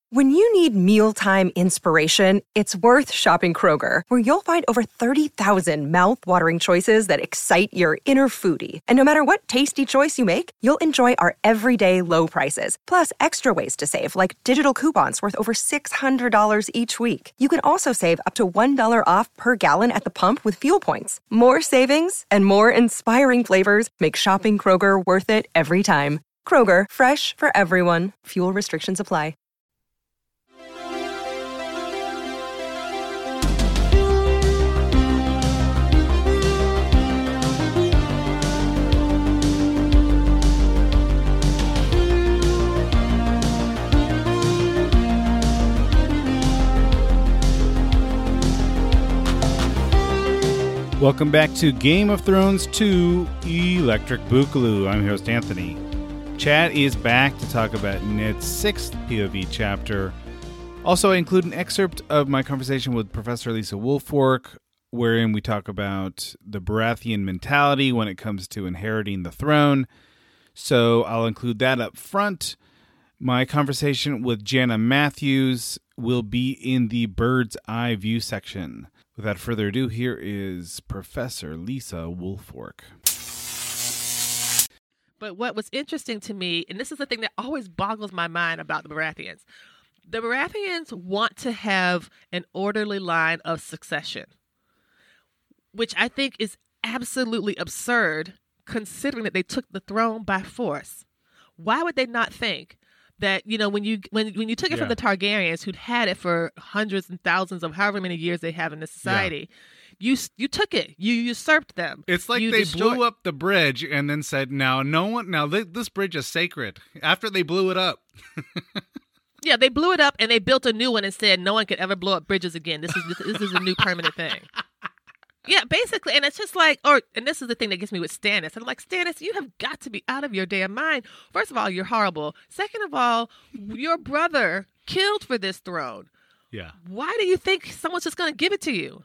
When you need mealtime inspiration, it's worth shopping Kroger, where you'll find over 30,000 mouth-watering choices that excite your inner foodie. And no matter what tasty choice you make, you'll enjoy our everyday low prices, plus extra ways to save, like digital coupons worth over $600 each week. You can also save up to $1 off per gallon at the pump with fuel points. More savings and more inspiring flavors make shopping Kroger worth it every time. Kroger, fresh for everyone. Fuel restrictions apply. Welcome back to Game of Thrones 2 Electric Boogaloo. I'm your host, Anthony. Chad is back to talk about Ned's 6th POV chapter. Also, I include an excerpt of my conversation with Professor Lisa Woolfork, wherein we talk about the Baratheon mentality when it comes to inheriting the throne. So I'll include that up front. My conversation with Jana Matthews will be in the Bird's Eye View section. Without further ado, here is Professor Lisa Woolfork. But what was interesting to me, and this is the thing that always boggles my mind about the Baratheons want to have an orderly line of succession, which I think is absolutely absurd considering that they took the throne by force. Why would they not think that, you know, when you took it from the Targaryens, who'd had it for hundreds and thousands of however many years they have in this society, you took it, you usurped them. It's like they blew up the bridge and then said, this bridge is sacred. After they blew it up. Yeah, they blew it up and they built a new one and said no one could ever blow up bridges again. This is a new permanent thing. Yeah, basically, and it's just like, and this is the thing that gets me with Stannis. I'm like, Stannis, you have got to be out of your damn mind. First of all, you're horrible. Second of all, your brother killed for this throne. Yeah. Why do you think someone's just going to give it to you?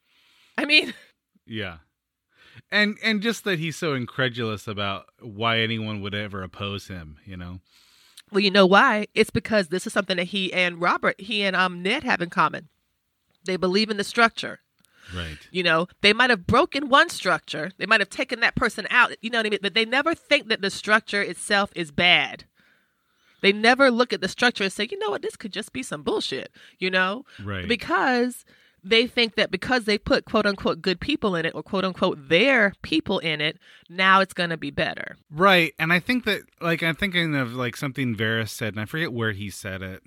I mean. Yeah. And just that he's so incredulous about why anyone would ever oppose him, you know? Well, you know why? It's because this is something that he and Ned have in common. They believe in the structure. Right. You know, they might have broken one structure. They might have taken that person out. You know what I mean? But they never think that the structure itself is bad. They never look at the structure and say, you know what, this could just be some bullshit, you know? Right. Because they think that because they put quote unquote good people in it or quote unquote their people in it, now it's going to be better. Right. And I think that, like, I'm thinking of like something Varys said, and I forget where he said it,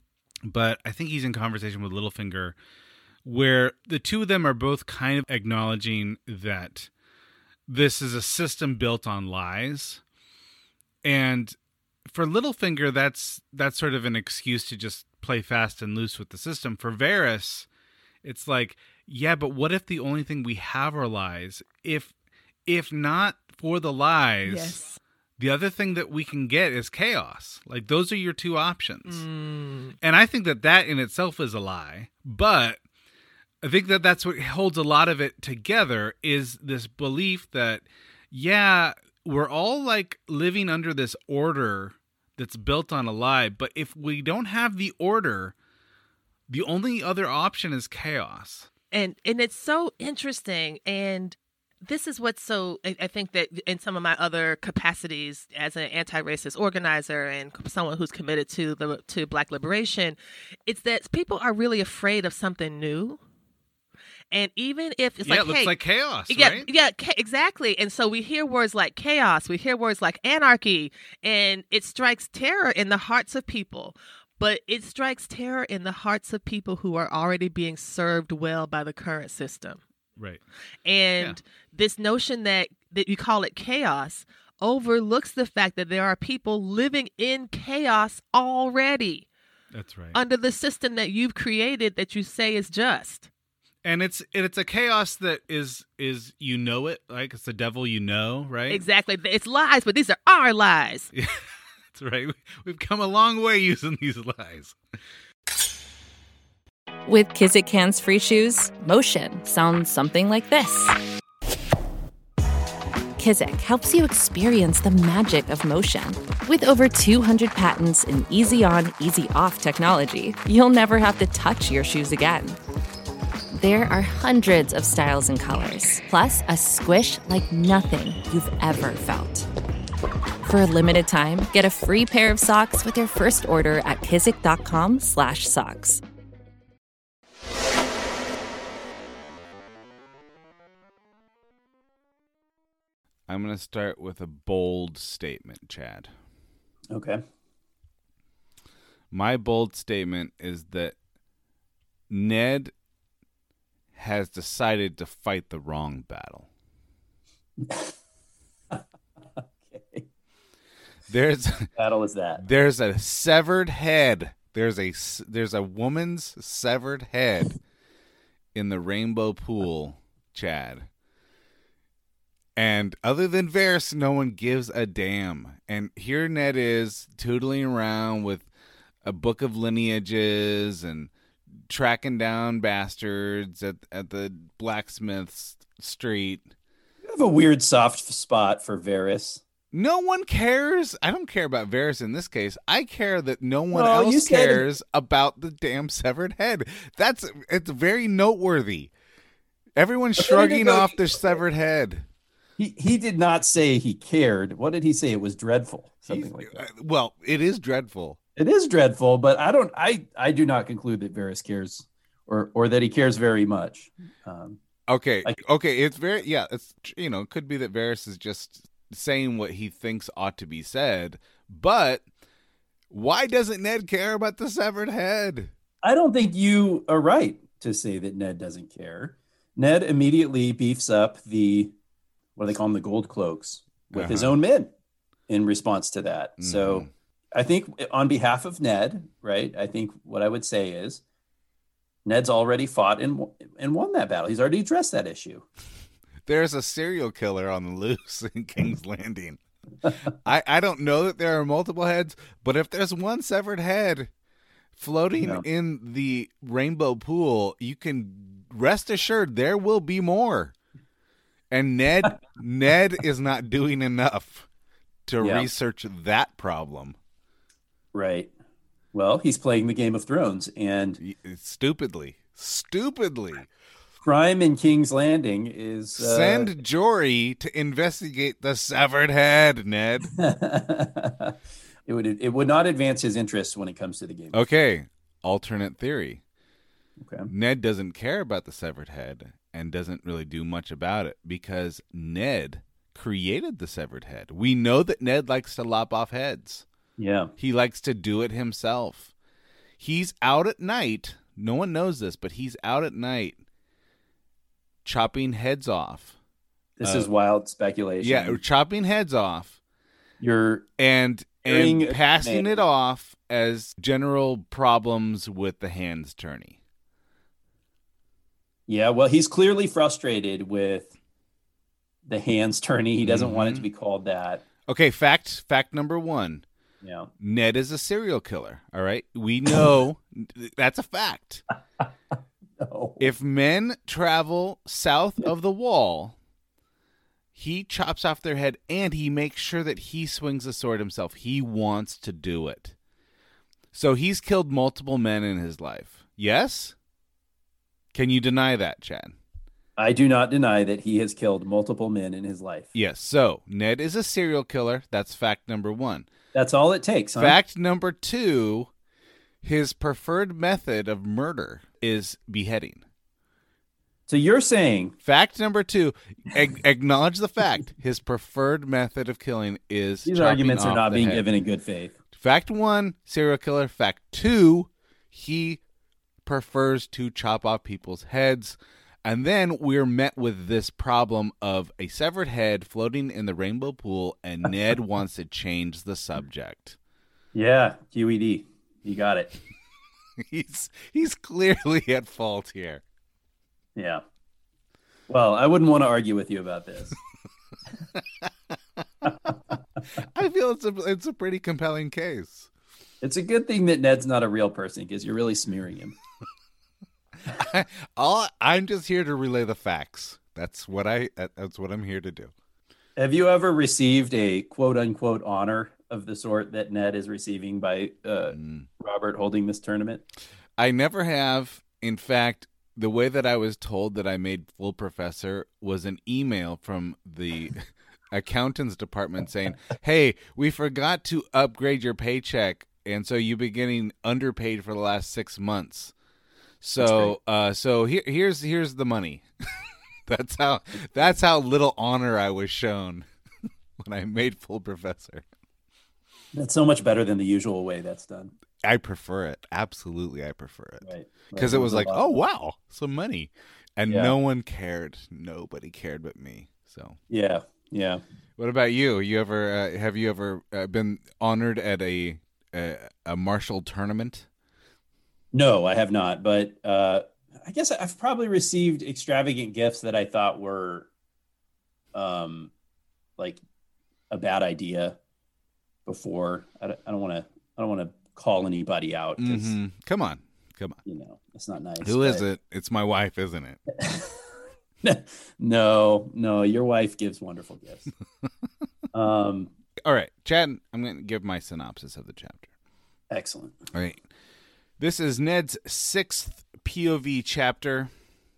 but I think he's in conversation with Littlefinger, where the two of them are both kind of acknowledging that this is a system built on lies. And for Littlefinger, that's sort of an excuse to just play fast and loose with the system. For Varys, it's like, yeah, but what if the only thing we have are lies? If not for the lies, yes, the other thing that we can get is chaos. Like, those are your two options. And I think that in itself is a lie, but I think that that's what holds a lot of it together, is this belief that, yeah, we're all like living under this order that's built on a lie. But if we don't have the order, the only other option is chaos. And it's so interesting. And this is what's so, I think that in some of my other capacities as an anti-racist organizer and someone who's committed to Black liberation, it's that people are really afraid of something new. And even if it's it looks like chaos, right? Yeah, exactly. And so we hear words like chaos, we hear words like anarchy, and it strikes terror in the hearts of people. But it strikes terror in the hearts of people who are already being served well by the current system. Right. And this notion that you call it chaos overlooks the fact that there are people living in chaos already. That's right. Under the system that you've created that you say is just. And it's a chaos that is you know it, like it's the devil, you know, right? Exactly. It's lies, but these are our lies. Yeah, that's right. We've come a long way using these lies. With Kizik Hands Free Shoes, motion sounds something like this. Kizik helps you experience the magic of motion. With over 200 patents and easy-on, easy-off technology, you'll never have to touch your shoes again. There are hundreds of styles and colors, plus a squish like nothing you've ever felt. For a limited time, get a free pair of socks with your first order at kizik.com/socks. I'm going to start with a bold statement, Chad. Okay. My bold statement is that Ned has decided to fight the wrong battle. Okay. There's battle is that? There's a severed head. There's a woman's severed head in the Rainbow Pool, Chad. And other than Varys, no one gives a damn. And here Ned is tootling around with a book of lineages and tracking down bastards at the blacksmith's street. You have a weird soft spot for Varys. No one cares. I don't care about Varys in this case. I care that no one else cares about the damn severed head. It's very noteworthy. Everyone's shrugging off the severed head. He did not say he cared. What did he say? It was dreadful. Something like that. Well, it is dreadful. It is dreadful, but I do not conclude that Varys cares or that he cares very much. Okay. It's very, it's, it could be that Varys is just saying what he thinks ought to be said, but why doesn't Ned care about the severed head? I don't think you are right to say that Ned doesn't care. Ned immediately beefs up what do they call them? The gold cloaks with his own men in response to that. Mm-hmm. So I think on behalf of Ned, right, I think what I would say is Ned's already fought and won that battle. He's already addressed that issue. There's a serial killer on the loose in King's Landing. I don't know that there are multiple heads, but if there's one severed head floating in the Rainbow Pool, you can rest assured there will be more. And Ned is not doing enough to research that problem. Right. Well, he's playing the Game of Thrones, and stupidly. Crime in King's Landing is send Jory to investigate the severed head, Ned. It would not advance his interest when it comes to the game. Okay. Alternate theory. Okay. Ned doesn't care about the severed head and doesn't really do much about it because Ned created the severed head. We know that Ned likes to lop off heads. Yeah. He likes to do it himself. He's out at night. No one knows this, but he's out at night chopping heads off. This is wild speculation. Yeah, chopping heads off. And passing it off as general problems with the hands tourney. Yeah, well, he's clearly frustrated with the hands tourney. He doesn't want it to be called that. Okay, fact number one. Yeah. Ned is a serial killer, all right? We know that's a fact. No. If men travel south of the wall, he chops off their head and he makes sure that he swings the sword himself. He wants to do it. So he's killed multiple men in his life. Yes? Can you deny that, Chad? I do not deny that he has killed multiple men in his life. Yes. So Ned is a serial killer. That's fact number one. That's all it takes, huh? Fact number two, his preferred method of murder is beheading. So you're saying... Fact number two, acknowledge the fact. His preferred method of killing is These arguments are not being given in good faith. Fact one, serial killer. Fact two, he prefers to chop off people's heads. And then we're met with this problem of a severed head floating in the Rainbow Pool, and Ned wants to change the subject. Yeah, QED. You got it. He's clearly at fault here. Yeah. Well, I wouldn't want to argue with you about this. I feel it's a pretty compelling case. It's a good thing that Ned's not a real person because you're really smearing him. I'm just here to relay the facts. That's what I'm here to do. Have you ever received a quote unquote honor of the sort that Ned is receiving by Robert holding this tournament? I never have. In fact, the way that I was told that I made full professor was an email from the accountants department saying, "Hey, we forgot to upgrade your paycheck, and so you've been getting underpaid for the last 6 months. So, here's the money." That's how little honor I was shown when I made full professor. That's so much better than the usual way that's done. I prefer it. Absolutely, I prefer it. Right. Because it was like, oh, wow, some money. And Yeah. no one cared. Nobody cared but me. So Yeah. what about you? Have you ever been honored at a martial tournament? No, I have not. But I guess I've probably received extravagant gifts that I thought were like a bad idea before. I don't want to call anybody out. 'Cause, Come on. it's not nice. Who is it? It's my wife, isn't it? No, your wife gives wonderful gifts. All right, Chad, I'm going to give my synopsis of the chapter. Excellent. All right. This is Ned's 6th POV chapter.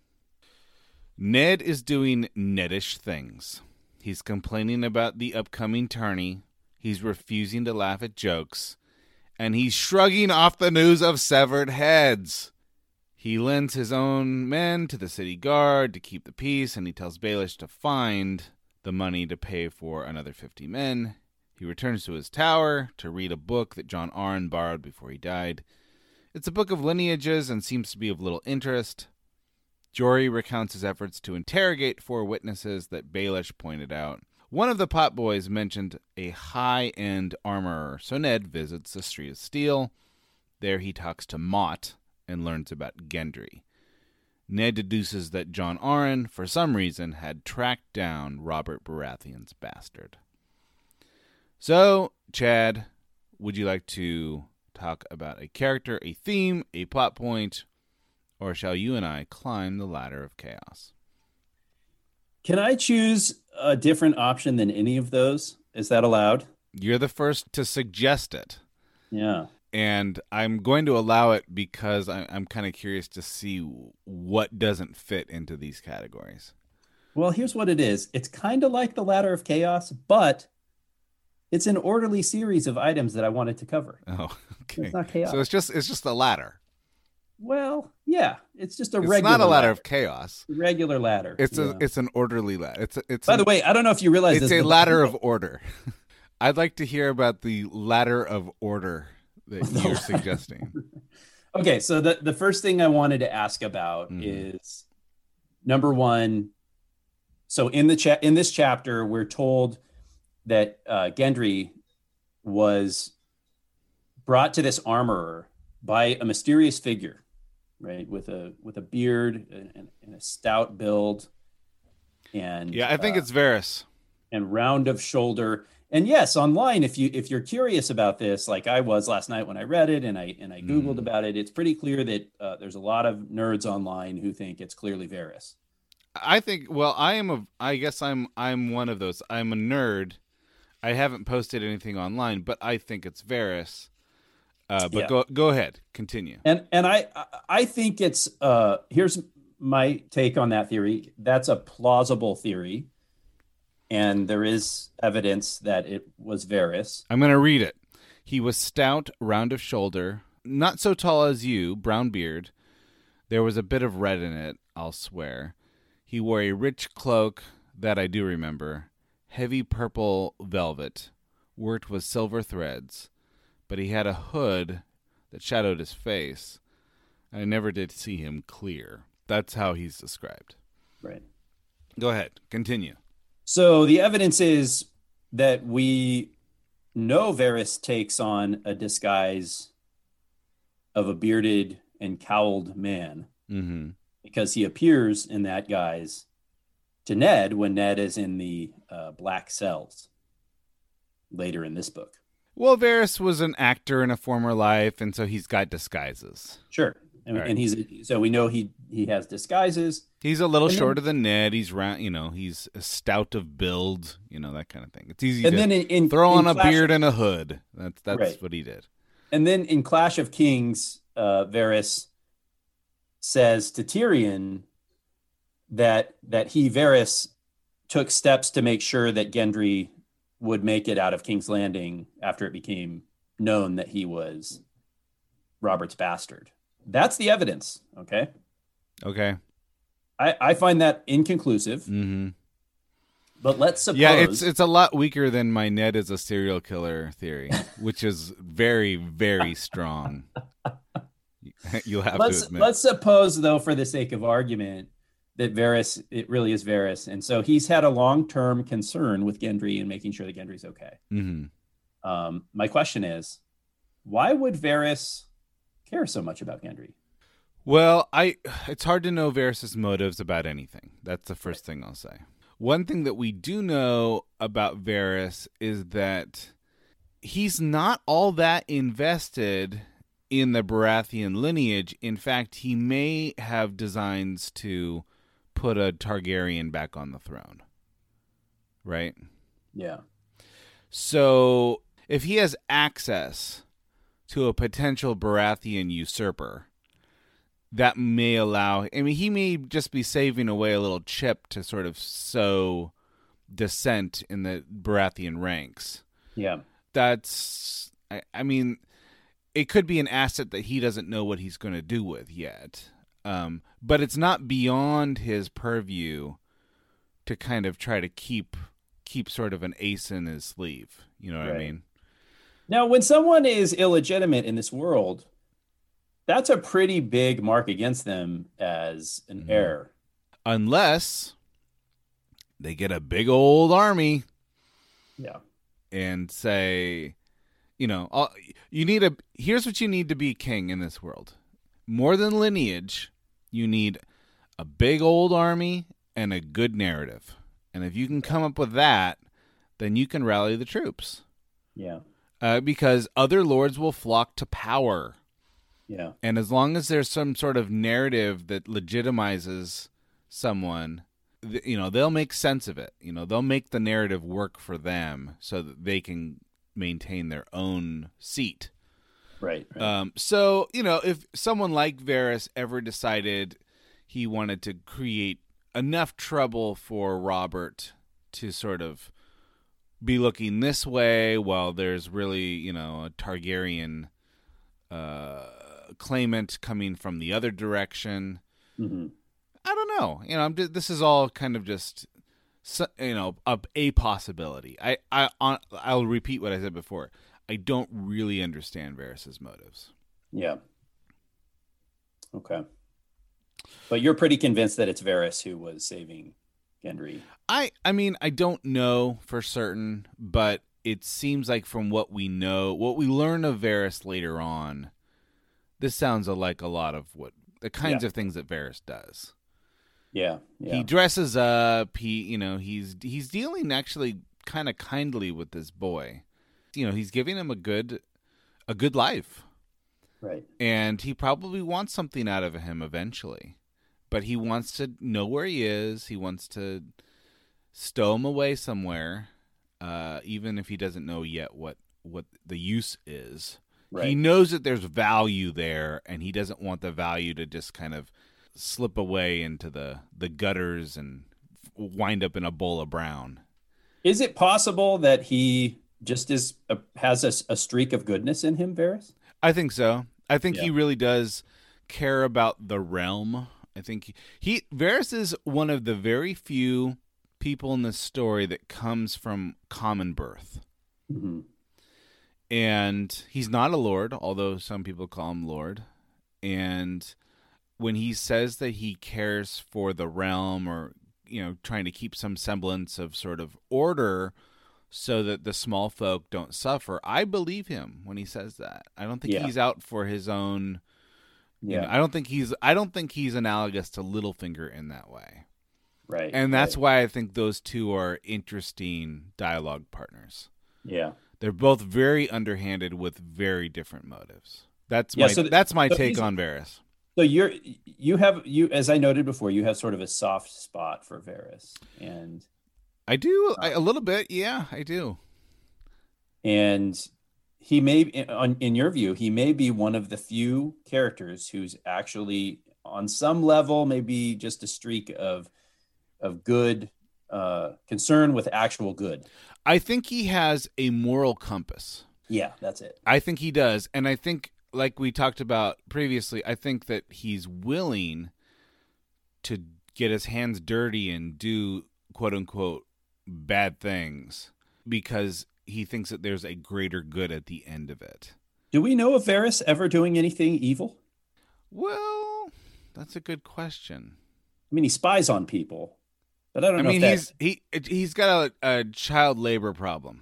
Ned is doing Nedish things. He's complaining about the upcoming tourney. He's refusing to laugh at jokes. And he's shrugging off the news of severed heads. He lends his own men to the city guard to keep the peace, and he tells Baelish to find the money to pay for another 50 men. He returns to his tower to read a book that Jon Arryn borrowed before he died. It's a book of lineages and seems to be of little interest. Jory recounts his efforts to interrogate 4 witnesses that Baelish pointed out. One of the potboys mentioned a high-end armorer, so Ned visits the Street of Steel. There he talks to Mott and learns about Gendry. Ned deduces that Jon Arryn, for some reason, had tracked down Robert Baratheon's bastard. So, Chad, would you like to talk about a character, a theme, a plot point, or shall you and I climb the ladder of chaos? Can I choose a different option than any of those? Is that allowed? You're the first to suggest it. Yeah. And I'm going to allow it because I'm kind of curious to see what doesn't fit into these categories. Well, here's what it is. It's kind of like the Ladder of Chaos, but it's an orderly series of items that I wanted to cover. Oh, okay. It's not chaos. So it's just a ladder. Well, yeah, it's just a It's regular. not a ladder of chaos. Regular ladder. It's an orderly ladder. By the way, I don't know if you realize it's this, a ladder of order. I'd like to hear about the ladder of order that you're suggesting. Okay, so the first thing I wanted to ask about is number one. So in this chapter, we're told that Gendry was brought to this armorer by a mysterious figure, right, with a beard and a stout build, and I think it's Varys, and round of shoulder. And yes, online, if you're curious about this, like I was last night when I read it and I Googled about it, it's pretty clear that there's a lot of nerds online who think it's clearly Varys. I think. Well, I guess I'm one of those. I'm a nerd. I haven't posted anything online, but I think it's Varys. Go ahead, continue. And I think it's here's my take on that theory. That's a plausible theory, and there is evidence that it was Varys. I'm going to read it. He was stout, round of shoulder, not so tall as you, brown beard. There was a bit of red in it, I'll swear. He wore a rich cloak, that I do remember, heavy purple velvet, worked with silver threads, but he had a hood that shadowed his face. I never did see him clear. That's how he's described. Right. Go ahead, continue. So the evidence is that we know Varys takes on a disguise of a bearded and cowled man. Mm-hmm. Because he appears in that guise to Ned when Ned is in the black cells later in this book. Well, Varys was an actor in a former life, and so he's got disguises. Sure. And so we know he has disguises. He's a little shorter than Ned. He's round, he's a stout of build, that kind of thing. It's easy to throw on a beard and a hood. That's right. What he did. And then in Clash of Kings, Varys says to Tyrion that Varys took steps to make sure that Gendry would make it out of King's Landing after it became known that he was Robert's bastard. That's the evidence. Okay. I find that inconclusive. Mm-hmm. But let's suppose. Yeah, it's a lot weaker than my Ned is a serial killer theory, which is very, very strong. You'll have to admit. Let's suppose, though, for the sake of argument, that it really is Varys. And so he's had a long-term concern with Gendry and making sure that Gendry's okay. Mm-hmm. My question is, why would Varys care so much about Gendry? Well, it's hard to know Varys' motives about anything. That's the first thing I'll say. One thing that we do know about Varys is that he's not all that invested in the Baratheon lineage. In fact, he may have designs to put a Targaryen back on the throne. Right? Yeah. So if he has access to a potential Baratheon usurper, that may allow... he may just be saving away a little chip to sort of sow dissent in the Baratheon ranks. Yeah. That's... it could be an asset that he doesn't know what he's going to do with yet. But it's not beyond his purview to kind of try to keep sort of an ace in his sleeve. You know what I mean? Now, when someone is illegitimate in this world, that's a pretty big mark against them as an heir. Unless they get a big old army. Yeah. And say, here's what you need to be king in this world. More than lineage, you need a big old army and a good narrative. And if you can come up with that, then you can rally the troops. Yeah. Because other lords will flock to power. Yeah. And as long as there's some sort of narrative that legitimizes someone, they'll make sense of it. They'll make the narrative work for them so that they can maintain their own seat. Right. So, if someone like Varys ever decided he wanted to create enough trouble for Robert to sort of be looking this way while there's really, a Targaryen claimant coming from the other direction. Mm-hmm. I don't know. This is all kind of just, a possibility. I'll repeat what I said before. I don't really understand Varys' motives. Yeah. Okay. But you're pretty convinced that it's Varys who was saving Gendry. I don't know for certain, but it seems like from what we know, what we learn of Varys later on, this sounds like a lot of the kinds of things that Varys does. Yeah. He dresses up. He's dealing actually kind of kindly with this boy. He's giving him a good life. Right. And he probably wants something out of him eventually. But he wants to know where he is. He wants to stow him away somewhere, even if he doesn't know yet what the use is. Right. He knows that there's value there, and he doesn't want the value to just kind of slip away into the gutters and wind up in a bowl of brown. Is it possible that he just has a streak of goodness in him, Varys? I think so. I think he really does care about the realm. I think Varys is one of the very few people in this story that comes from common birth. Mm-hmm. And he's not a lord, although some people call him lord. And when he says that he cares for the realm, or trying to keep some semblance of sort of order so that the small folk don't suffer, I believe him when he says that. I don't think he's out for his own. I don't think he's analogous to Littlefinger in that way. Right. And that's why I think those two are interesting dialogue partners. Yeah. They're both very underhanded with very different motives. That's my take on Varys. So you as I noted before, you have sort of a soft spot for Varys, and I do a little bit. Yeah, I do. and he may, in your view, he may be one of the few characters who's actually on some level, maybe just a streak of good concern with actual good. I think he has a moral compass. Yeah, that's it. I think he does. And I think, like we talked about previously, I think that he's willing to get his hands dirty and do quote unquote bad things because he thinks that there's a greater good at the end of it. Do we know of Varys ever doing anything evil? Well, that's a good question. I mean, he spies on people, but I don't know. He's got a child labor problem.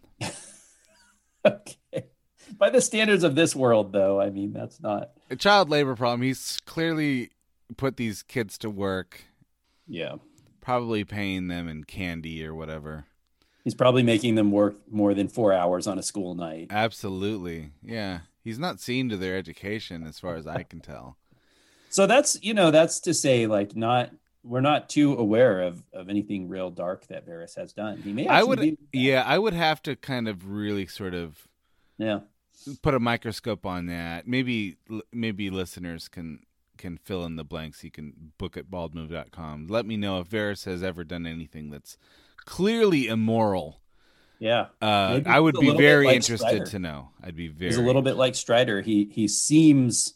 Okay. By the standards of this world, though, I mean, that's not a child labor problem. He's clearly put these kids to work. Yeah. Probably paying them in candy or whatever. He's probably making them work more than 4 hours on a school night. Absolutely. Yeah. He's not seeing to their education as far as I can tell. So that's to say, like, we're not too aware of anything real dark that Varys has done. He may actually I would have to kind of really sort of put a microscope on that. Maybe listeners can fill in the blanks. You can book at baldmove.com. Let me know if Varys has ever done anything that's clearly immoral. Yeah. I would be very interested Strider. To know. I'd be very. He's a little bit like Strider. He seems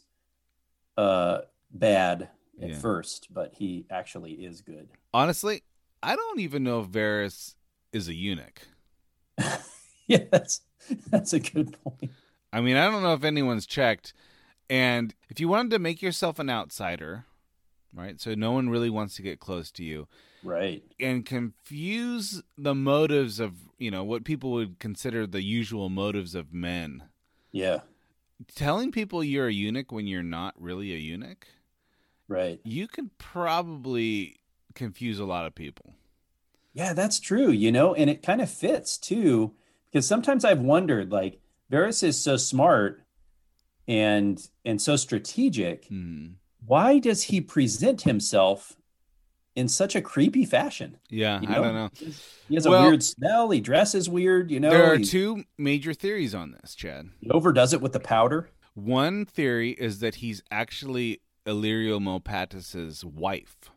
bad at first, but he actually is good. Honestly, I don't even know if Varys is a eunuch. Yeah, that's a good point. I mean, I don't know if anyone's checked. And if you wanted to make yourself an outsider, right? So no one really wants to get close to you. Right. And confuse the motives of, what people would consider the usual motives of men. Yeah. Telling people you're a eunuch when you're not really a eunuch. Right. You could probably confuse a lot of people. Yeah, that's true, and it kind of fits too, because sometimes I've wondered, like, Varys is so smart and so strategic. Why does he present himself in such a creepy fashion? Yeah, I don't know. He has a weird smell. He dresses weird, There are two major theories on this, Chad. He overdoes it with the powder. One theory is that he's actually Illyrio Mopatis's wife,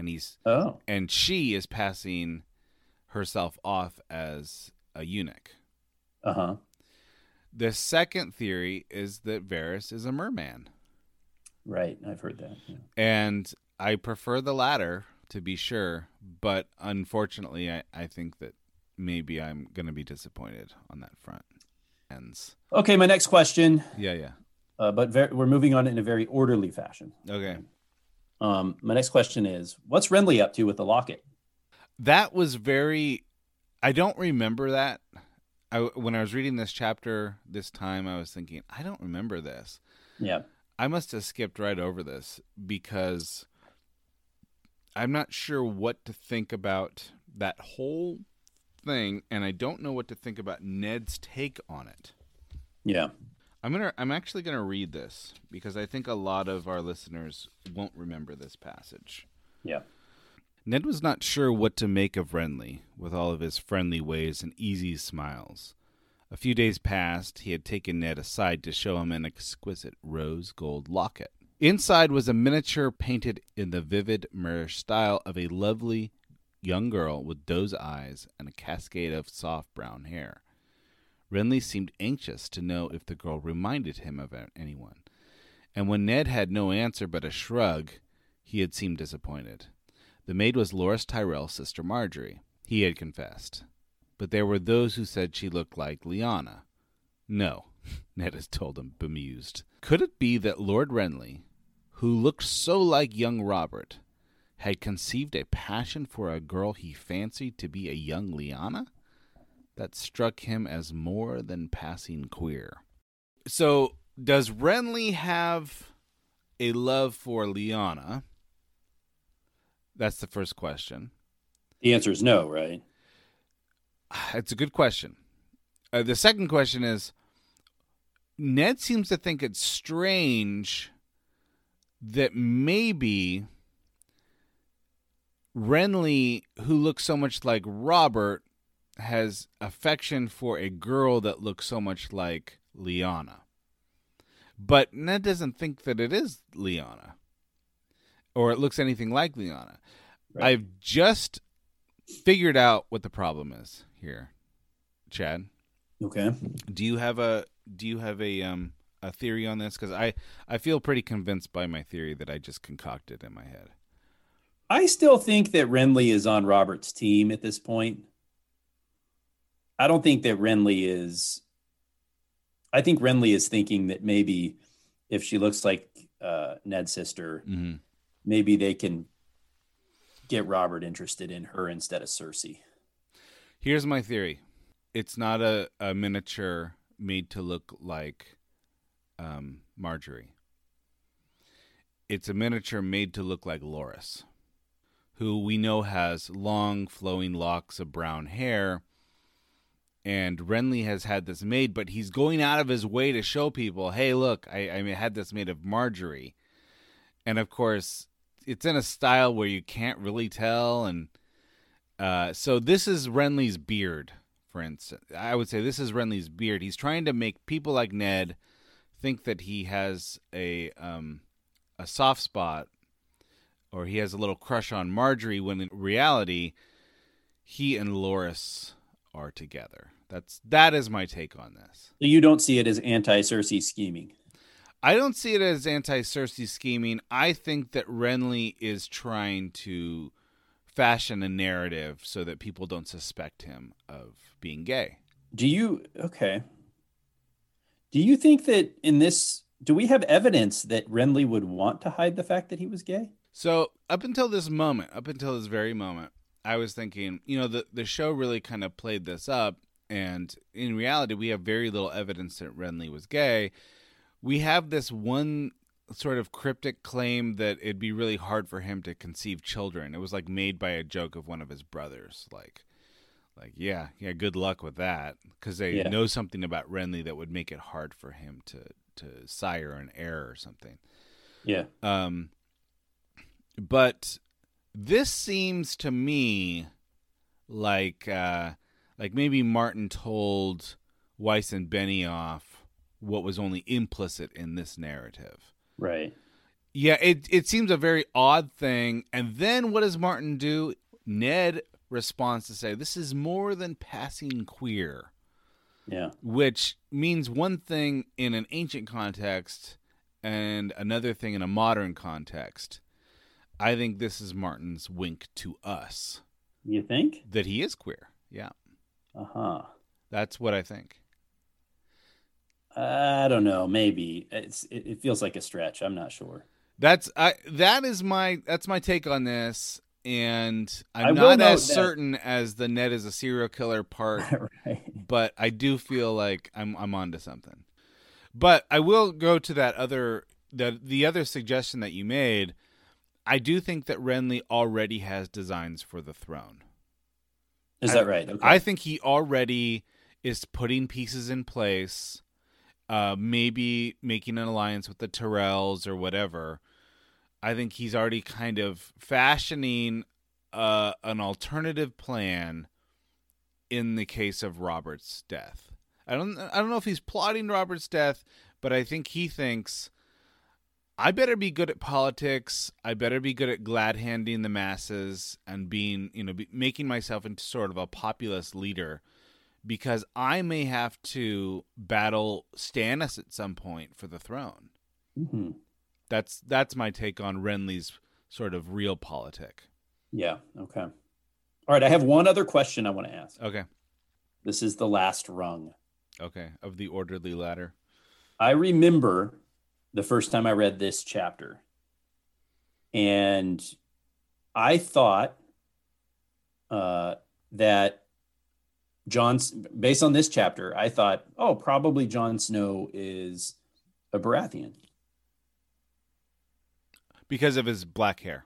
and she is passing herself off as a eunuch. Uh-huh. The second theory is that Varys is a merman. Right, I've heard that. Yeah. And I prefer the latter, to be sure, but unfortunately, I think that maybe I'm going to be disappointed on that front. Okay, my next question. Yeah. But we're moving on in a very orderly fashion. Okay. My next question is, what's Renly up to with the locket? That was I don't remember that. When I was reading this chapter this time, I was thinking, I don't remember this. Yeah. I must have skipped right over this because I'm not sure what to think about that whole thing, and I don't know what to think about Ned's take on it. Yeah. I'm actually gonna read this because I think a lot of our listeners won't remember this passage. Yeah. Ned was not sure what to make of Renly, with all of his friendly ways and easy smiles. A few days past, he had taken Ned aside to show him an exquisite rose gold locket. Inside was a miniature painted in the vivid Moorish style of a lovely young girl with doe's eyes and a cascade of soft brown hair. Renly seemed anxious to know if the girl reminded him of anyone, and when Ned had no answer but a shrug, he had seemed disappointed. The maid was Loras Tyrell's sister Marjorie, he had confessed, but there were those who said she looked like Lyanna. No, Ned had told him, bemused. Could it be that Lord Renly, who looked so like young Robert, had conceived a passion for a girl he fancied to be a young Lyanna? That struck him as more than passing queer. So, does Renly have a love for Lyanna? That's the first question. The answer is no, right? It's a good question. The second question is, Ned seems to think it's strange that maybe Renly, who looks so much like Robert, has affection for a girl that looks so much like Lyanna. But Ned doesn't think that it is Lyanna, or it looks anything like Lyanna. Right. I've just figured out what the problem is here, Chad. Okay. Do you have a theory on this? Because I feel pretty convinced by my theory that I just concocted in my head. I still think that Renly is on Robert's team at this point. I don't think that Renly is. I think Renly is thinking that maybe if she looks like Ned's sister, mm-hmm. maybe they can get Robert interested in her instead of Cersei. Here's my theory. It's not a miniature made to look like Marjorie. It's a miniature made to look like Loras, who we know has long flowing locks of brown hair. And Renly has had this made, but he's going out of his way to show people, hey, look, I had this made of Marjorie. And, of course, it's in a style where you can't really tell. And so this is Renly's beard, for instance. I would say this is Renly's beard. He's trying to make people like Ned think that he has a soft spot, or he has a little crush on Marjorie, when in reality, he and Loras are together. That is my take on this. So you don't see it as anti-Cersei scheming? I don't see it as anti-Cersei scheming. I think that Renly is trying to fashion a narrative so that people don't suspect him of being gay. Do you think that in this, do we have evidence that Renly would want to hide the fact that he was gay? So up until this very moment, I was thinking, the show really kind of played this up, and in reality, we have very little evidence that Renly was gay. We have this one sort of cryptic claim that it'd be really hard for him to conceive children. It was like made by a joke of one of his brothers, like yeah, good luck with that, because they know something about Renly that would make it hard for him to sire an heir or something. Yeah. But this seems to me like maybe Martin told Weiss and Benioff what was only implicit in this narrative. Right. Yeah, it seems a very odd thing. And then what does Martin do? Ned responds to say, this is more than passing queer. Yeah. Which means one thing in an ancient context and another thing in a modern context. I think this is Martin's wink to us. You think? That he is queer. Yeah. Uh-huh. That's what I think. I don't know. Maybe it feels like a stretch. I'm not sure. That's my take on this, and I'm not as certain as the Ned is a serial killer part. Right. But I do feel like I'm onto something. But I will go to the other suggestion that you made. I do think that Renly already has designs for the throne. Is that right? Okay. I think he already is putting pieces in place. Maybe making an alliance with the Tyrells or whatever. I think he's already kind of fashioning an alternative plan in the case of Robert's death. I don't know if he's plotting Robert's death, but I think he thinks, I better be good at politics. I better be good at glad-handing the masses and being, making myself into sort of a populist leader, because I may have to battle Stannis at some point for the throne. Mm-hmm. That's my take on Renly's sort of real politic. Yeah, okay. All right, I have one other question I want to ask. Okay. This is the last rung. Okay, of the orderly ladder. I remember the first time I read this chapter, and I thought that based on this chapter, I thought, probably Jon Snow is a Baratheon. Because of his black hair.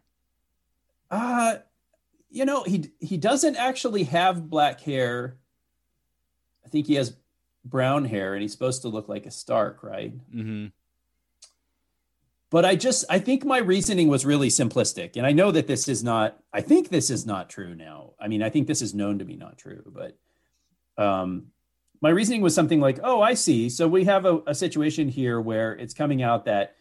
He doesn't actually have black hair. I think he has brown hair, and he's supposed to look like a Stark, right? Mm-hmm. But I think my reasoning was really simplistic. And I know that I think this is not true now. I mean, I think this is known to be not true, but my reasoning was something like, oh, I see. So we have a situation here where it's coming out that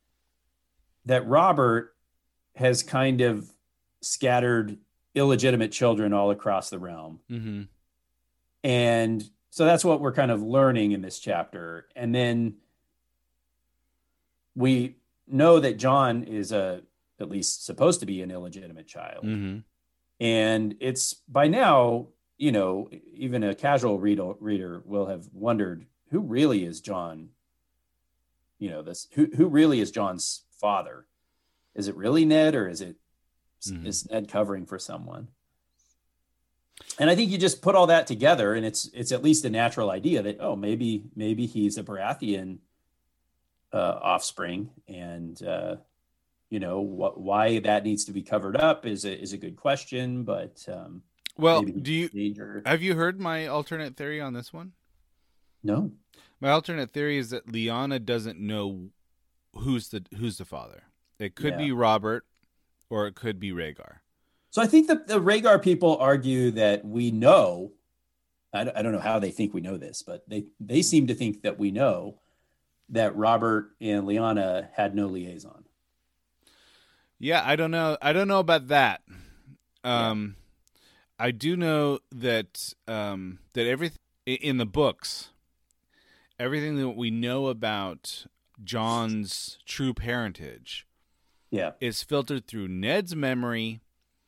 Robert has kind of scattered illegitimate children all across the realm. Mm-hmm. And so that's what we're kind of learning in this chapter. And then we know that John is at least supposed to be an illegitimate child. Mm-hmm. And it's by now, even a casual reader will have wondered, who really is John? Who really is John's father? Is it really Ned, or is Ned covering for someone? And I think you just put all that together, and it's at least a natural idea that, oh, maybe he's a Baratheon offspring, and why that needs to be covered up is a good question. But have you heard my alternate theory on this one? No. My alternate theory is that Lyanna doesn't know who's the father. It could be Robert, or it could be Rhaegar. So I think the Rhaegar people argue that we know. I don't know how they think we know this, but they seem to think that we know that Robert and Lyanna had no liaison. Yeah, I don't know. I don't know about that. I do know that that everything in the books, everything that we know about Jon's true parentage, is filtered through Ned's memory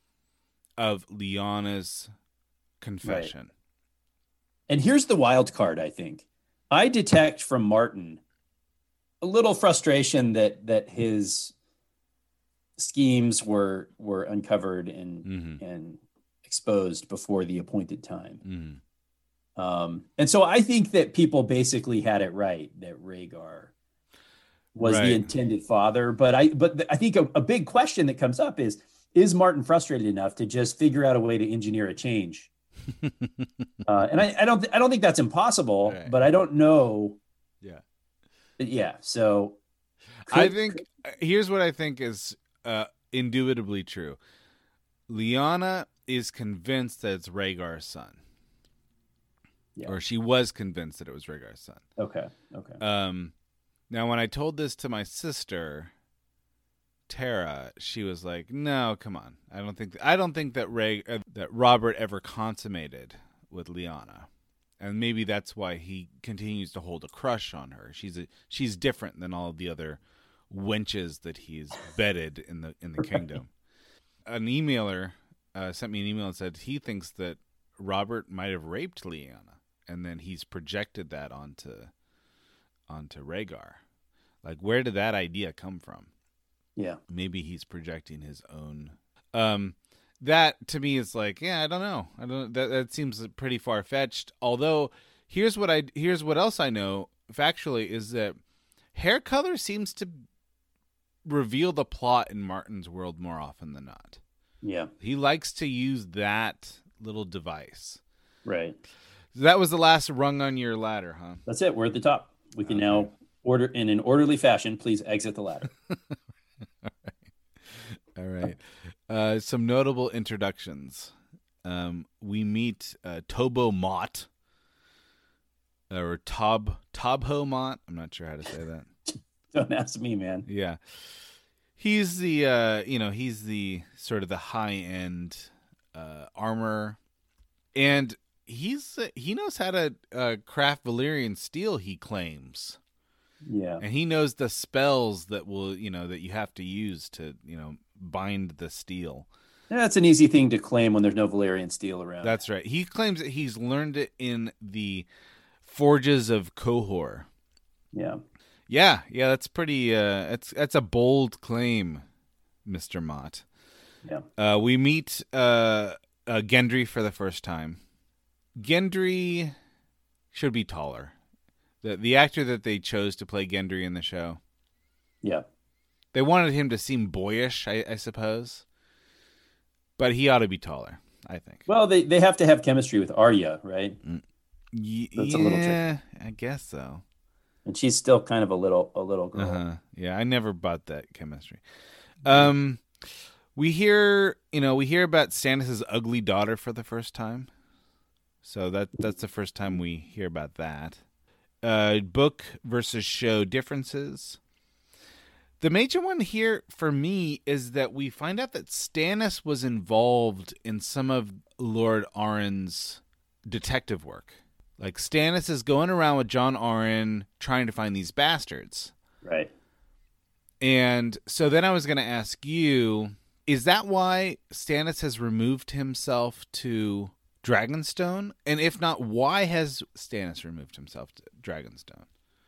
of Lyanna's confession. Right. And here's the wild card, I think. I detect from Martin a little frustration that his schemes were uncovered and exposed before the appointed time. Mm-hmm. And so I think that people basically had it right, that Rhaegar was the intended father. But I think a big question that comes up is Martin frustrated enough to just figure out a way to engineer a change? And I don't think that's impossible, right. But I don't know. Yeah. So I think here's what I think is indubitably true. Lyanna is convinced that it's Rhaegar's son. Yeah. Or she was convinced that it was Rhaegar's son. Okay. Now, when I told this to my sister, Tara, she was like, "No, come on. I don't think that that Robert ever consummated with Lyanna, and maybe that's why he continues to hold a crush on her. She's different than all of the other wenches that he's bedded in the kingdom." An emailer sent me an email and said he thinks that Robert might have raped Lyanna, and then he's projected that onto Rhaegar. Like, where did that idea come from? Yeah. Maybe he's projecting his own. That to me is like, I don't know. That seems pretty far fetched. Although here's what else I know factually is that hair color seems to reveal the plot in Martin's world more often than not. Yeah. He likes to use that little device. Right. So that was the last rung on your ladder, huh? That's it. We're at the top. We can now order in an orderly fashion. Please exit the ladder. All right. Some notable introductions. We meet Tobo Mott, or Tobho Mott. I'm not sure how to say that. Don't ask me, man. Yeah. He's the he's the sort of the high end armor, and he knows how to craft Valyrian steel, he claims. Yeah. And he knows the spells that will, that you have to use to, bind the steel. Yeah, that's an easy thing to claim when there's no Valyrian steel around. That's right. He claims that he's learned it in the forges of Qohor. Yeah. Yeah, that's pretty that's a bold claim, Mr. Mott. Yeah. We meet Gendry for the first time. Gendry should be taller. The actor that they chose to play Gendry in the show. Yeah. They wanted him to seem boyish, I suppose. But he ought to be taller, I think. Well, they have to have chemistry with Arya, right? That's a little tricky. I guess so. And she's still kind of a little girl. Yeah, I never bought that chemistry. We hear about Stannis' ugly daughter for the first time. So that's the first time we hear about that. Book versus show differences. The major one here for me is that we find out that Stannis was involved in some of Lord Arryn's detective work. Like, Stannis is going around with Jon Arryn trying to find these bastards. Right. And so then I was going to ask you, is that why Stannis has removed himself to Dragonstone? And if not, why has Stannis removed himself to Dragonstone?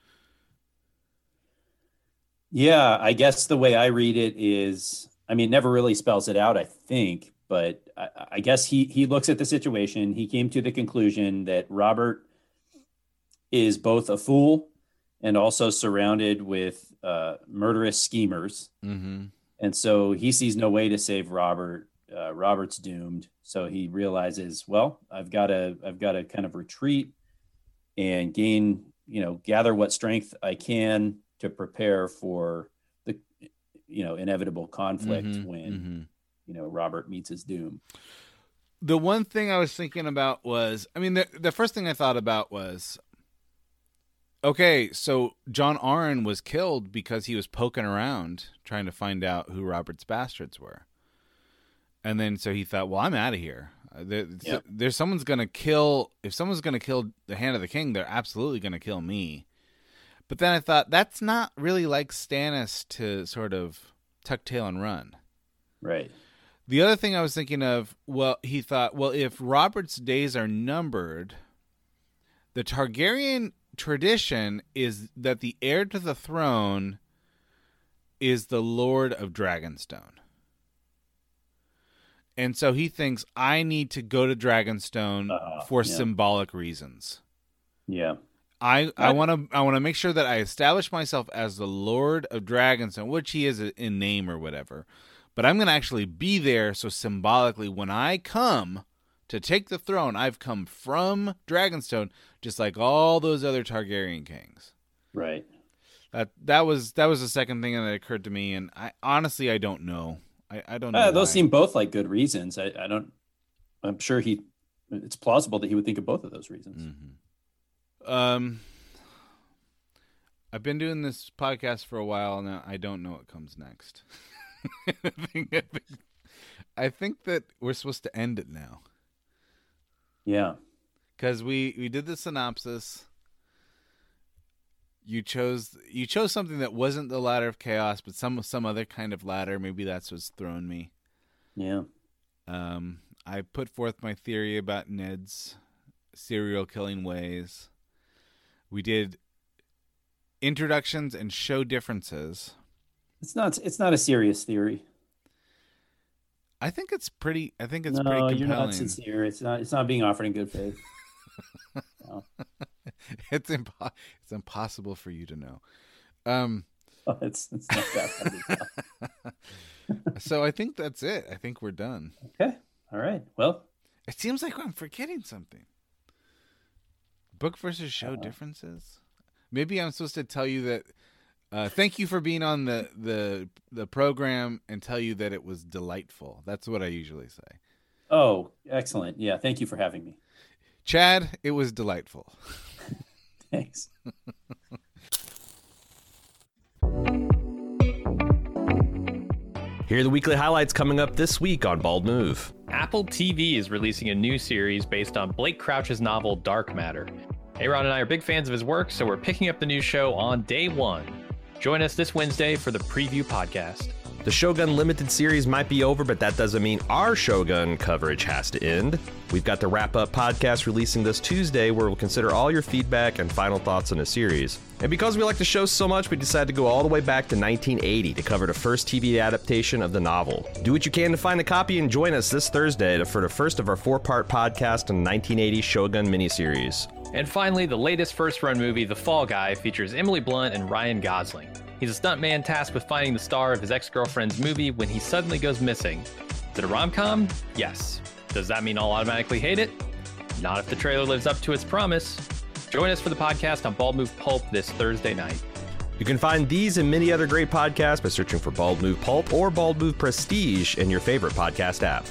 Yeah, I guess the way I read it is, I mean, it never really spells it out, I think, but I guess he looks at the situation. He came to the conclusion that Robert is both a fool and also surrounded with murderous schemers. Mm-hmm. And so he sees no way to save Robert. Robert's doomed. So he realizes, well, I've got to kind of retreat and gather what strength I can to prepare for the, inevitable conflict when, Robert meets his doom. The one thing I was thinking about was, the first thing I thought about was, okay, so Jon Arryn was killed because he was poking around trying to find out who Robert's bastards were. And then so he thought, well, I'm out of here. There's someone's going to kill. If someone's going to kill the Hand of the King, they're absolutely going to kill me. But then I thought, that's not really like Stannis to sort of tuck tail and run. Right. The other thing I was thinking of, he thought, if Robert's days are numbered, the Targaryen tradition is that the heir to the throne is the Lord of Dragonstone. And so he thinks, I need to go to Dragonstone for symbolic reasons. Yeah. I want to make sure that I establish myself as the Lord of Dragonstone, which he is in name or whatever. But I'm going to actually be there, so symbolically, when I come to take the throne, I've come from Dragonstone, just like all those other Targaryen kings. Right. That was the second thing that occurred to me, and I don't know. I don't know. Those seem both like good reasons. I'm sure it's plausible that he would think of both of those reasons. Mm-hmm. I've been doing this podcast for a while now. I don't know what comes next. I think that we're supposed to end it now. Yeah. Because we did the synopsis. You chose something that wasn't the Ladder of Chaos, but some other kind of ladder. Maybe that's what's thrown me. Yeah. I put forth my theory about Ned's serial killing ways. We did introductions and show differences. It's not a serious theory. I think it's pretty compelling. You're not sincere. It's not being offered in good faith. No. It's impossible for you to know. It's not that funny. So I think that's it. I think we're done. Okay. All right. Well, it seems like I'm forgetting something. Book versus show differences. Maybe I'm supposed to tell you that. Thank you for being on the program, and tell you that it was delightful. That's what I usually say. Oh, excellent. Yeah. Thank you for having me. Chad, it was delightful. Thanks. Here are the weekly highlights coming up this week on Bald Move. Apple TV is releasing a new series based on Blake Crouch's novel Dark Matter. Aaron and I are big fans of his work, so we're picking up the new show on day one. Join us this Wednesday for the preview podcast. The Shogun Limited series might be over, but that doesn't mean our Shogun coverage has to end. We've got the wrap-up podcast releasing this Tuesday, where we'll consider all your feedback and final thoughts on the series. And because we like the show so much, we decided to go all the way back to 1980 to cover the first TV adaptation of the novel. Do what you can to find a copy and join us this Thursday for the first of our 4-part podcast on the 1980 Shogun miniseries. And finally, the latest first-run movie, The Fall Guy, features Emily Blunt and Ryan Gosling. He's a stuntman tasked with finding the star of his ex-girlfriend's movie when he suddenly goes missing. Is it a rom-com? Yes. Does that mean I'll automatically hate it? Not if the trailer lives up to its promise. Join us for the podcast on Bald Move Pulp this Thursday night. You can find these and many other great podcasts by searching for Bald Move Pulp or Bald Move Prestige in your favorite podcast app.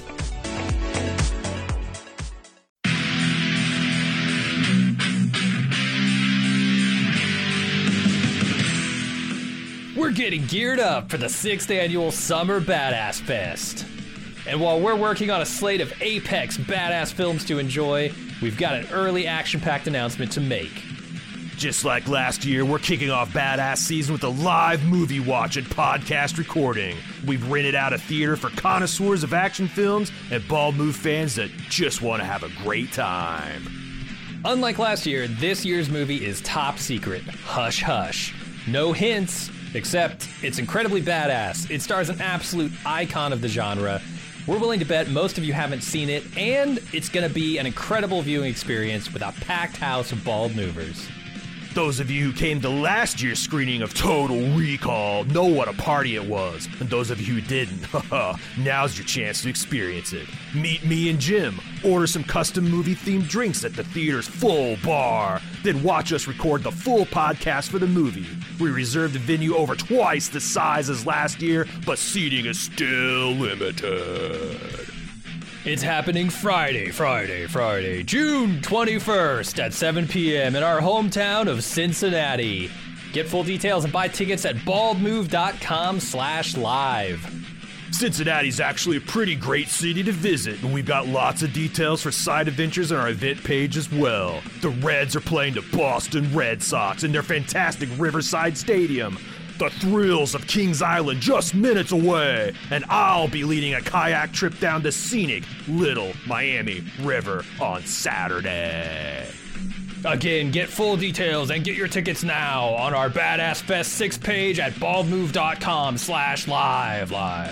We're getting geared up for the 6th annual Summer Badass Fest. And while we're working on a slate of apex badass films to enjoy, we've got an early action-packed announcement to make. Just like last year, we're kicking off Badass Season with a live movie watch and podcast recording. We've rented out a theater for connoisseurs of action films and Bald Move fans that just want to have a great time. Unlike last year, this year's movie is top secret. Hush hush. No hints, except it's incredibly badass. It stars an absolute icon of the genre. We're willing to bet most of you haven't seen it, and it's going to be an incredible viewing experience with a packed house of bald movers. Those of you who came to last year's screening of Total Recall know what a party it was. And those of you who didn't, now's your chance to experience it. Meet me and Jim, order some custom movie-themed drinks at the theater's full bar, then watch us record the full podcast for the movie. We reserved the venue over twice the size as last year, but seating is still limited. It's happening Friday, June 21st at 7 p.m. in our hometown of Cincinnati. Get full details and buy tickets at baldmove.com/live. Cincinnati's actually a pretty great city to visit, and we've got lots of details for side adventures on our event page as well. The Reds are playing the Boston Red Sox in their fantastic Riverside Stadium. The thrills of Kings Island just minutes away, and I'll be leading a kayak trip down the scenic Little Miami River on Saturday. Again, get full details and get your tickets now on our Badass Fest 6 page at baldmove.com/live.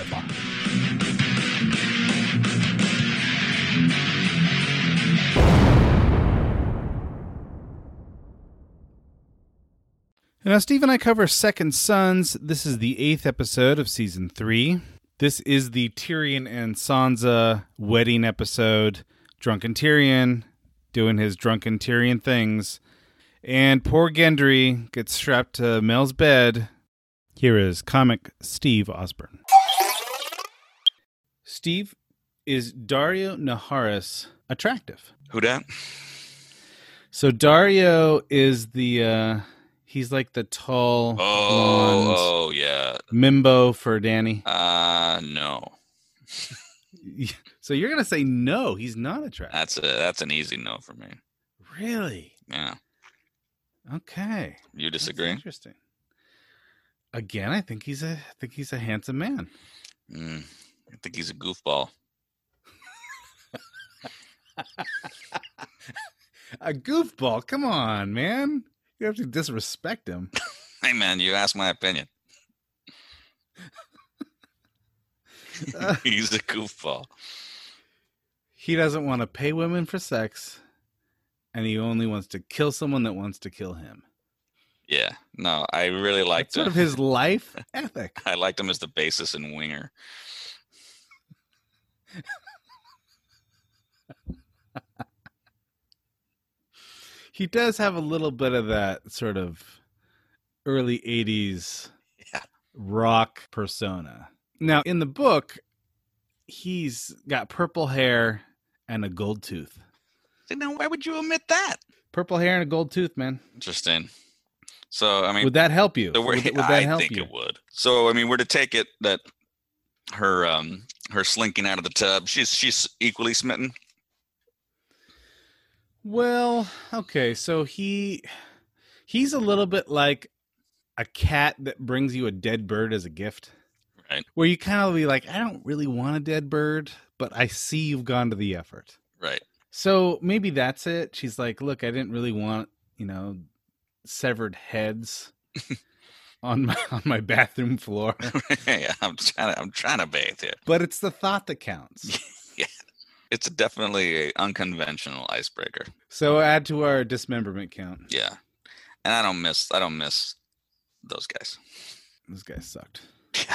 Now, Steve and I cover Second Sons. This is the 8th episode of Season 3. This is the Tyrion and Sansa wedding episode. Drunken Tyrion doing his drunken Tyrion things. And poor Gendry gets strapped to Mel's bed. Here is comic Steve Osborne. Steve, is Daario Naharis attractive? Who dat? So Daario is the... he's like the tall, blonde, yeah, Mimbo for Danny. No. So you're gonna say no? He's not attractive. That's an easy no for me. Really? Yeah. Okay. You disagree? That's interesting. Again, I think he's a handsome man. I think he's a goofball. A goofball? Come on, man. You have to disrespect him. Hey, man, you asked my opinion. He's a goofball. He doesn't want to pay women for sex, and he only wants to kill someone that wants to kill him. Yeah. No, I really liked him. Sort of his life ethic. I liked him as the bassist in Winger. He does have a little bit of that sort of early 80s rock persona. Now, in the book, he's got purple hair and a gold tooth. See, now, why would you omit that? Purple hair and a gold tooth, man. Interesting. So, I mean... Would that help you? Would that help you? It would. So, I mean, we're to take it that her slinking out of the tub, she's equally smitten? Well, okay, so he's a little bit like a cat that brings you a dead bird as a gift. Right. Where you kind of be like, I don't really want a dead bird, but I see you've gone to the effort. Right. So maybe that's it. She's like, look, I didn't really want, severed heads on my bathroom floor. Yeah, I'm trying to bathe here. But it's the thought that counts. Yeah. It's definitely an unconventional icebreaker. So add to our dismemberment count. Yeah. And I don't miss those guys. Those guys sucked. Yeah.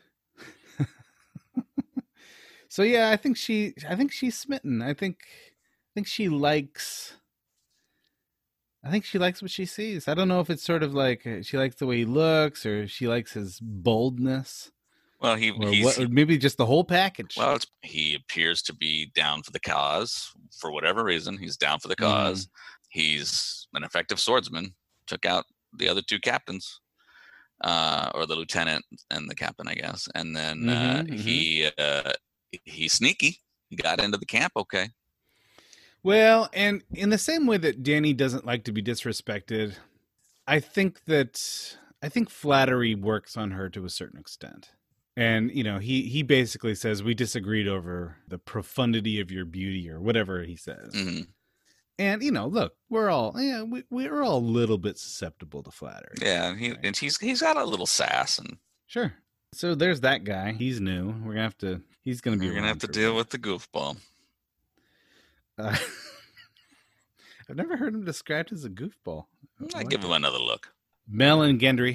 So yeah, I think she's smitten. I think she likes I think she likes what she sees. I don't know if it's sort of like she likes the way he looks, or she likes his boldness. Well, or maybe just the whole package. Well, he appears to be down for the cause for whatever reason. He's down for the cause. He's an effective swordsman. Took out the other two captains, or the lieutenant and the captain, I guess. And then he's sneaky. He got into the camp. Okay. Well, and in the same way that Dany doesn't like to be disrespected, I think flattery works on her to a certain extent. And, he basically says, we disagreed over the profundity of your beauty, or whatever he says. Mm-hmm. And, look, we're all a little bit susceptible to flattery. Yeah. And he's got a little sass. And sure. So there's that guy. He's new. We're going to have to deal with the goofball. I've never heard him described as a goofball. I give him another look. Mel and Gendry.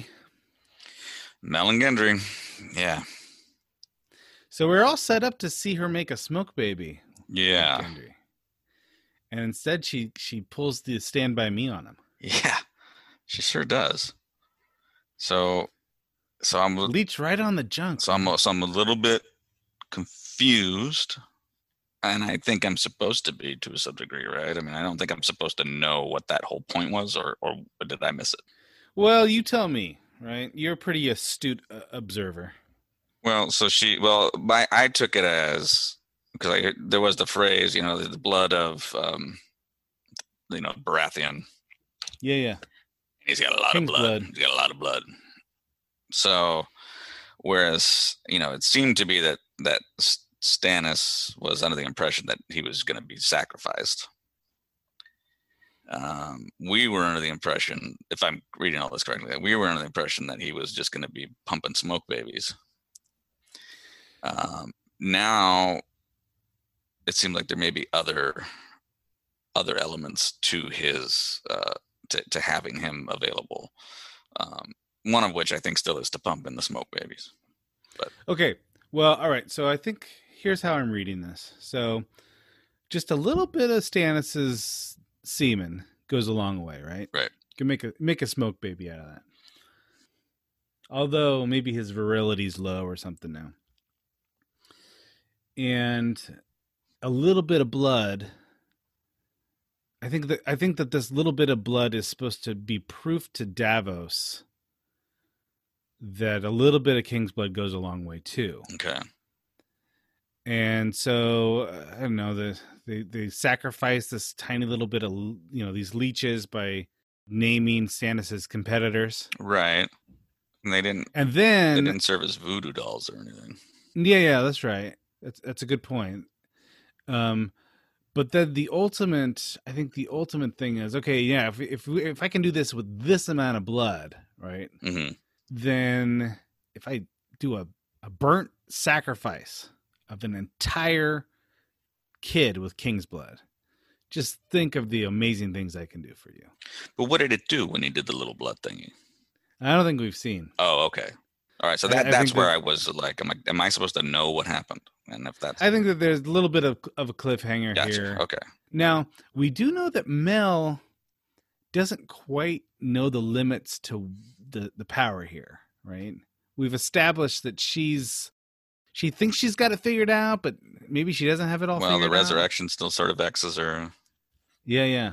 Yeah. So we're all set up to see her make a smoke baby. Yeah. And instead she pulls the Stand By Me on him. Yeah. She sure does. So I'm leech right on the junk. So I'm a little bit confused. And I think I'm supposed to be, to some degree, right? I mean, I don't think I'm supposed to know what that whole point was, or did I miss it? Well, you tell me, right? You're a pretty astute observer. Well, I took it as, because there was the phrase, the blood of, Baratheon. Yeah. He's got a lot of blood. He's got a lot of blood. So, whereas, it seemed to be that Stannis was under the impression that he was going to be sacrificed. We were under the impression, if I'm reading all this correctly, that we were under the impression that he was just going to be pumping smoke babies. Now it seems like there may be other elements to his to having him available. One of which I think still is to pump in the smoke babies. But okay, well, all right. So I think here's how I'm reading this. So just a little bit of Stannis's semen goes a long way, right? Right. You can make a smoke baby out of that. Although maybe his virility's low or something now. And a little bit of blood. I think that this little bit of blood is supposed to be proof to Davos that a little bit of King's blood goes a long way too. Okay. And so I don't know, they sacrifice this tiny little bit of these leeches by naming Stannis's competitors. Right. And they didn't serve as voodoo dolls or anything. Yeah, that's right. That's a good point. But then the ultimate thing is, okay, yeah, if I can do this with this amount of blood, right? Mm-hmm. Then if I do a burnt sacrifice of an entire kid with King's blood, just think of the amazing things I can do for you. But what did it do when he did the little blood thingy? I don't think we've seen. Oh, okay. All right. So that's where I was like, am I supposed to know what happened? And if that's, I think that there's a little bit of a cliffhanger here. Okay. Now we do know that Mel doesn't quite know the limits to the power here, right? We've established that she thinks she's got it figured out, but maybe she doesn't have it all figured out. Well, the resurrection still sort of X's her. Yeah.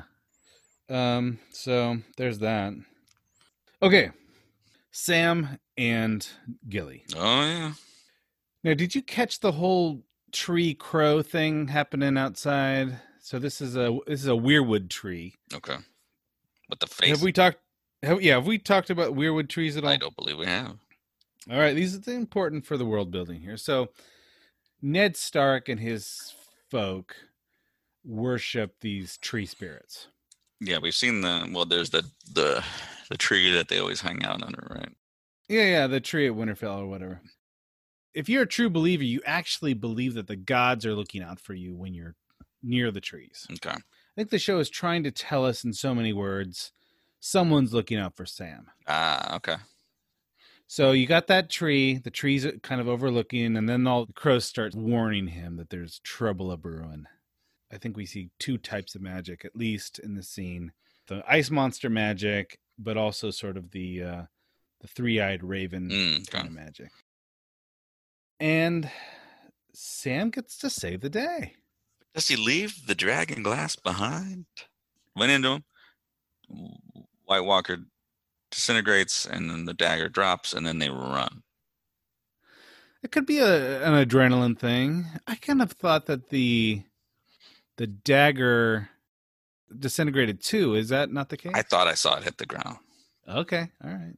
So there's that. Okay. Sam and Gilly. Oh, yeah. Now, did you catch the whole tree crow thing happening outside? So this is a weirwood tree. Okay. But the face. Have we talked about weirwood trees at all? I don't believe we have. All right, these are important for the world building here. So Ned Stark and his folk worship these tree spirits. Yeah, we've seen there's the tree that they always hang out under, right? Yeah, the tree at Winterfell or whatever. If you're a true believer, you actually believe that the gods are looking out for you when you're near the trees. Okay. I think the show is trying to tell us in so many words, someone's looking out for Sam. Ah, okay. So you got that tree, the tree's kind of overlooking, and then all the crows start warning him that there's trouble a brewing. I think we see two types of magic, at least in the scene. the ice monster magic, but also sort of the three-eyed raven kind of magic. And Sam gets to save the day. Does he leave the dragon glass behind? Went into him. White Walker disintegrates, and then the dagger drops, and then they run. It could be an adrenaline thing. I kind of thought that the dagger disintegrated too. Is that not the case? I thought I saw it hit the ground. Okay, all right.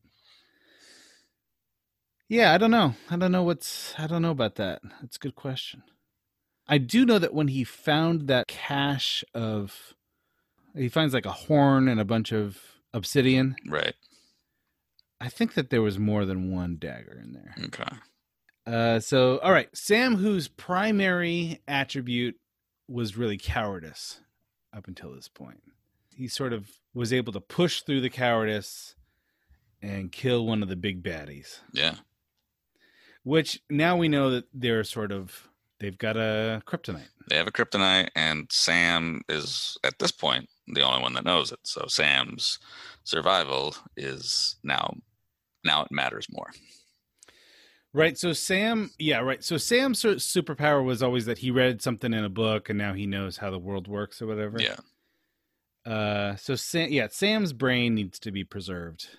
Yeah, I don't know. I don't know about that. That's a good question. I do know that when he found that cache he finds like a horn and a bunch of obsidian. Right. I think that there was more than one dagger in there. Okay. So, all right. Sam, whose primary attribute was really cowardice up until this point. He sort of was able to push through the cowardice and kill one of the big baddies. Yeah. Which now we know that they've got a kryptonite. They have a kryptonite, and Sam is, at this point, the only one that knows it. So Sam's survival is now it matters more. Right. So Sam's superpower was always that he read something in a book and now he knows how the world works or whatever. Yeah. Sam's brain needs to be preserved.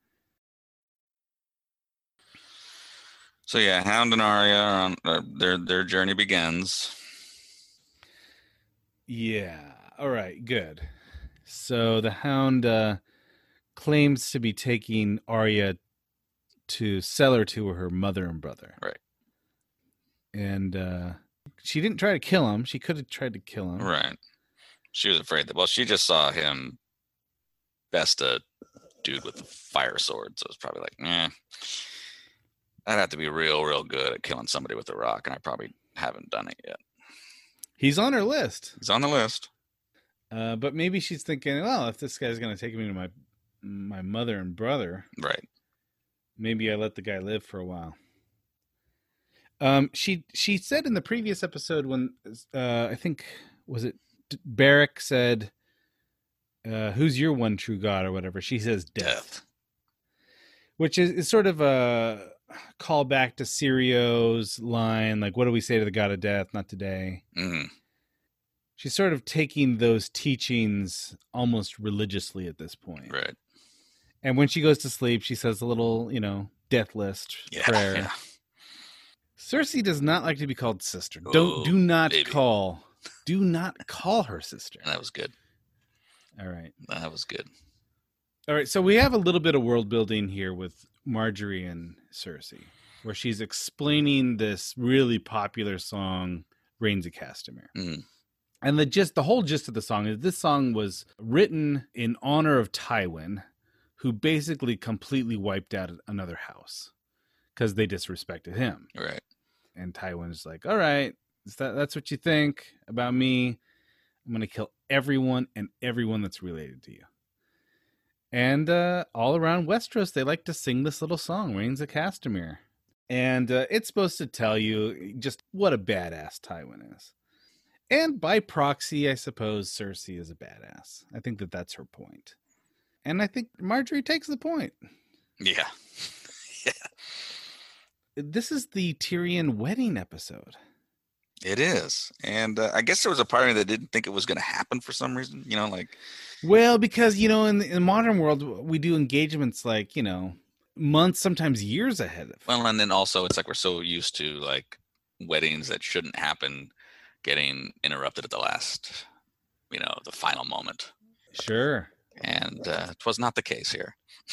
So yeah, Hound and Arya their journey begins. Yeah. All right. Good. So the Hound claims to be taking Arya to sell her to her mother and brother. Right. And she didn't try to kill him. She could have tried to kill him. Right. She was afraid that. Well, she just saw him best a dude with a fire sword, so it's probably like, I'd have to be real, real good at killing somebody with a rock, and I probably haven't done it yet. He's on her list. He's on the list. But maybe she's thinking, well, if this guy's going to take me to my mother and brother, right? Maybe I let the guy live for a while. She said in the previous episode when I think was it Barrack said, "Who's your one true god?" or whatever. She says death. Which is sort of a callback to Sirio's line, like, what do we say to the god of death? Not today. Mm-hmm. She's sort of taking those teachings almost religiously at this point. Right. And when she goes to sleep, she says a little, death list prayer. Yeah. Cersei does not like to be called sister. Do not call her sister. That was good. All right. That was good. All right, so we have a little bit of world building here with Marjorie and Cersei, where she's explaining this really popular song, Reigns of Castamere. Mm. And the whole gist of the song is this song was written in honor of Tywin, who basically completely wiped out another house because they disrespected him. Right. And Tywin's like, all right, that's what you think about me. I'm going to kill everyone that's related to you. And all around Westeros, they like to sing this little song, Reigns of Castamere. And it's supposed to tell you just what a badass Tywin is. And by proxy, I suppose Cersei is a badass. I think that's her point. And I think Marjorie takes the point. Yeah. Yeah. This is the Tyrion wedding episode. It is. And I guess there was a part of me that didn't think it was going to happen for some reason, Well, because, in the modern world, we do engagements like, months, sometimes years ahead of. Well, and then also it's like we're so used to like weddings that shouldn't happen getting interrupted at the last, the final moment. Sure. And it was not the case here.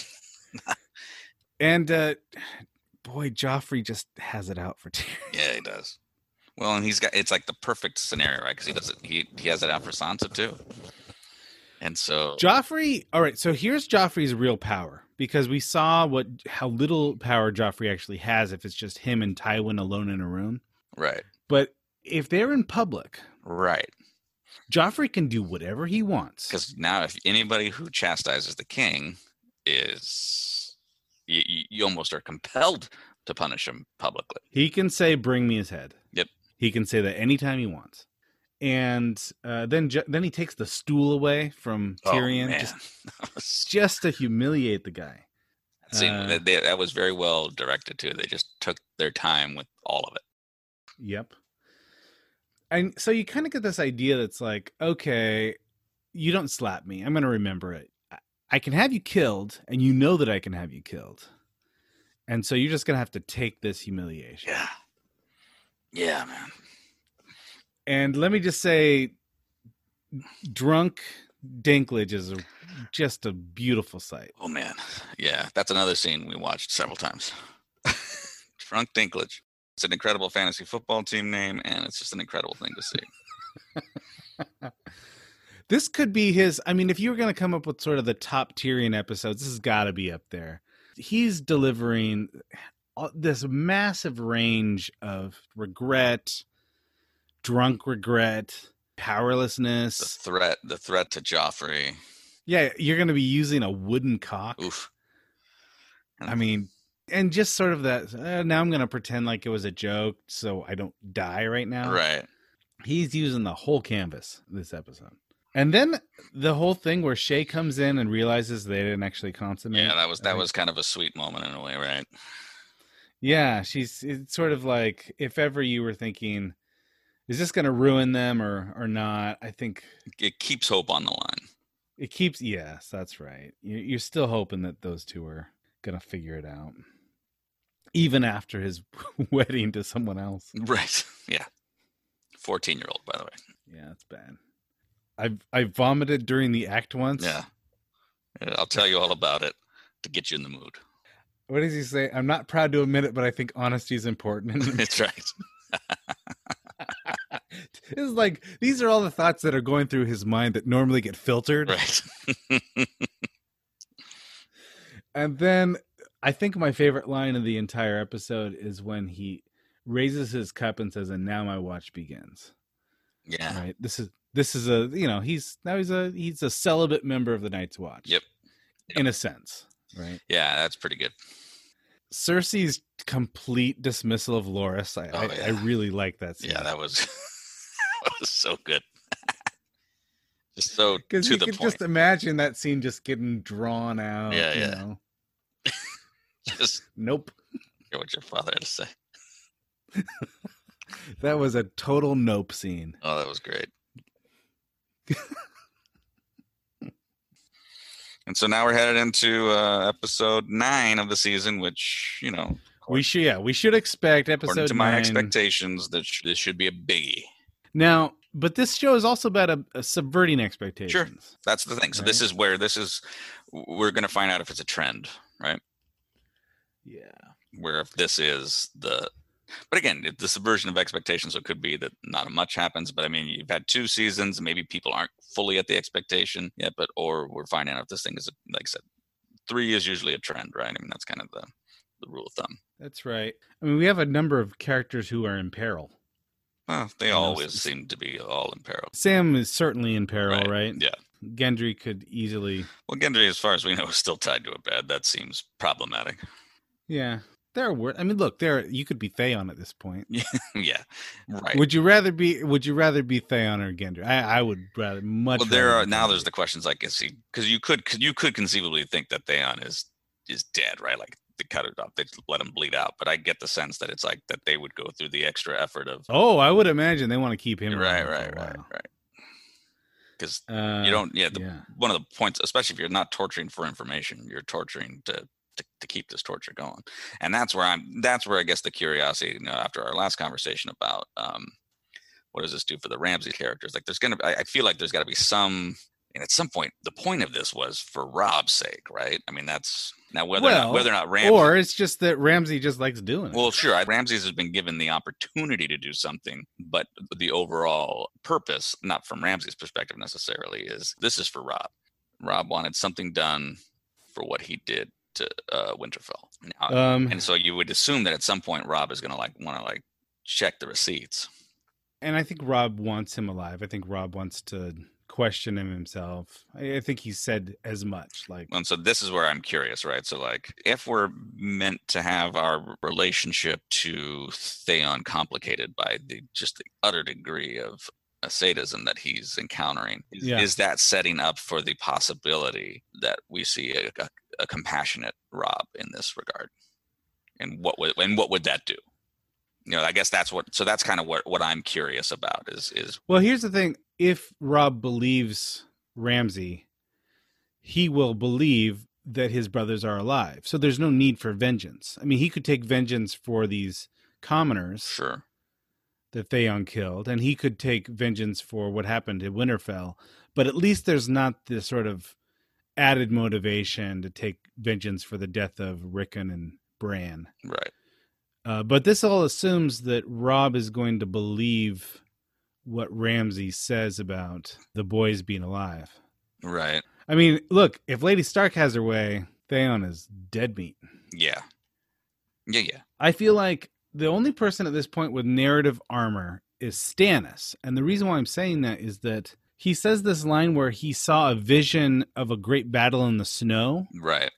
And boy, Joffrey just has it out for Tyrion. Yeah, he does. Well, and it's like the perfect scenario, right? Because he has it out for Sansa too. And so Joffrey, all right, so here's Joffrey's real power, because we saw how little power Joffrey actually has if it's just him and Tywin alone in a room. Right. But if they're in public, right, Joffrey can do whatever he wants. Because now if anybody who chastises the king is, you almost are compelled to punish him publicly. He can say, bring me his head. Yep. He can say that anytime he wants. And then he takes the stool away from Tyrion, man. just to humiliate the guy. That was very well directed too. They just took their time with all of it. Yep. And so you kind of get this idea that's like, okay, you don't slap me. I'm going to remember it. I can have you killed, and you know that I can have you killed. And so you're just going to have to take this humiliation. Yeah. Yeah, man. And let me just say, drunk Dinklage is just a beautiful sight. Oh, man. Yeah, that's another scene we watched several times. Drunk Dinklage. It's an incredible fantasy football team name, and it's just an incredible thing to see. This could be his. I mean, if you were going to come up with sort of the top Tyrion episodes, this has got to be up there. He's delivering this massive range of regret, drunk regret, powerlessness. The threat to Joffrey. Yeah, you're going to be using a wooden cock. Oof. I mean, and just sort of that, now I'm going to pretend like it was a joke so I don't die right now. Right. He's using the whole canvas this episode. And then the whole thing where Shay comes in and realizes they didn't actually consummate. Yeah, that was kind of a sweet moment in a way, right? Yeah, it's sort of like, if ever you were thinking, is this going to ruin them or not? I think it keeps hope on the line. It keeps, yes, that's right. You're still hoping that those two are going to figure it out. Even after his wedding to someone else. Right, yeah. 14-year-old, by the way. Yeah, that's bad. I vomited during the act once. Yeah. I'll tell you all about it to get you in the mood. What does he say? I'm not proud to admit it, but I think honesty is important. That's right. It's like, these are all the thoughts that are going through his mind that normally get filtered. Right. And then I think my favorite line of the entire episode is when he raises his cup and says, "And now my watch begins." Yeah. Right. This is a, he's a celibate member of the Night's Watch. Yep. In a sense. Right. Yeah, that's pretty good. Cersei's complete dismissal of Loras. I really like that scene. Yeah, that was so good. Just so to the point. Because you could just imagine that scene just getting drawn out. Yeah, yeah. You know? Just nope. Hear what your father had to say. That was a total nope scene. Oh, that was great. And so now we're headed into episode 9 of the season, which, we should expect episode 9. According to my expectations, this should be a biggie. Now, but this show is also about a subverting expectations. Sure, that's the thing. So right? This is where we're going to find out if it's a trend, right? Yeah. Where if this is but again, the subversion of expectations, so it could be that not much happens, but I mean, you've had 2 seasons, maybe people aren't fully at the expectation yet, or we're finding out if this thing is, like I said, 3 is usually a trend, right? I mean, that's kind of the rule of thumb. That's right. I mean, we have a number of characters who are in peril. Well, they always seem to be all in peril. Sam is certainly in peril, right? Yeah. Gendry could easily... Well, Gendry, as far as we know, is still tied to a bed. That seems problematic. Yeah. There are I mean, look, you could be Theon at this point. Yeah, right. Would you rather be Theon or Gendry? I would rather much. Well, there's the questions like, is he? Because you could conceivably think that Theon is dead, right? Like they cut it up, they let him bleed out. But I get the sense that it's like that they would go through the extra effort of. Oh, I would imagine they want to keep him right. Because you don't. One of the points, especially if you're not torturing for information, you're torturing to keep this torture going. And that's where I guess the curiosity, after our last conversation about what does this do for the Ramsay characters, like I feel like there's got to be some, and at some point the point of this was for Rob's sake, right? I mean, that's now whether or not Ramsay, or it's just that Ramsay just likes doing it. Well, sure, Ramsay has been given the opportunity to do something, but the overall purpose, not from Ramsay's perspective necessarily, is this is for Rob. Rob wanted something done for what he did to Winterfell. Now, and so you would assume that at some point Rob is going to want to check the receipts. And I think Rob wants him alive. I think Rob wants to question him himself. I think he said as much. And so this is where I'm curious, right? So if we're meant to have our relationship to Theon complicated by the utter degree of sadism that he's encountering. Yeah. Is that setting up for the possibility that we see a compassionate Rob in this regard? And what would that do? I guess that's kind of what I'm curious about is Well, here's the thing. If Rob believes Ramsay, he will believe that his brothers are alive. So there's no need for vengeance. I mean, he could take vengeance for these commoners sure that Theon killed, and he could take vengeance for what happened at Winterfell. But at least there's not this sort of added motivation to take vengeance for the death of Rickon and Bran. right. But this all assumes that Rob is going to believe what Ramsay says about the boys being alive. Right. I mean, look, if Lady Stark has her way, Theon is dead meat. Yeah. I feel like the only person at this point with narrative armor is Stannis. And the reason why I'm saying that is that he says this line where he saw a vision of a great battle in the snow. Right.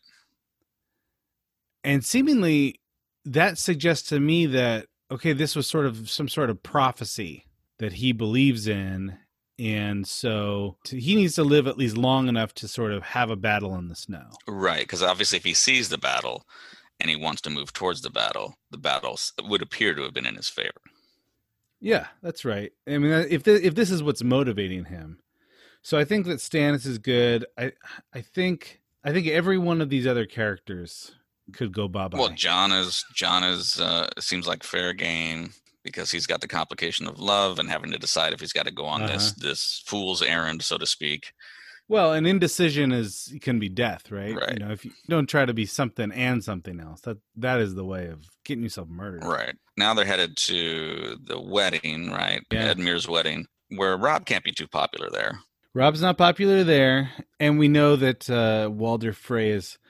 And seemingly that suggests to me that, okay, this was sort of some sort of prophecy that he believes in. And so he needs to live at least long enough to sort of have a battle in the snow. Right. Because obviously if he sees the battle and he wants to move towards the battle would appear to have been in his favor. Yeah, that's right. I mean, if this is what's motivating him. So I think that Stannis is good. I think every one of these other characters could go bye-bye. Well, Jon is seems like fair game because he's got the complication of love and having to decide if he's got to go on this fool's errand, so to speak. Well, an indecision can be death, right? Right. If you don't try to be something and something else, that is the way of getting yourself murdered. Right. Now they're headed to the wedding, right? Yeah. Edmure's wedding, where Rob can't be too popular there. Rob's not popular there, and we know that Walder Frey is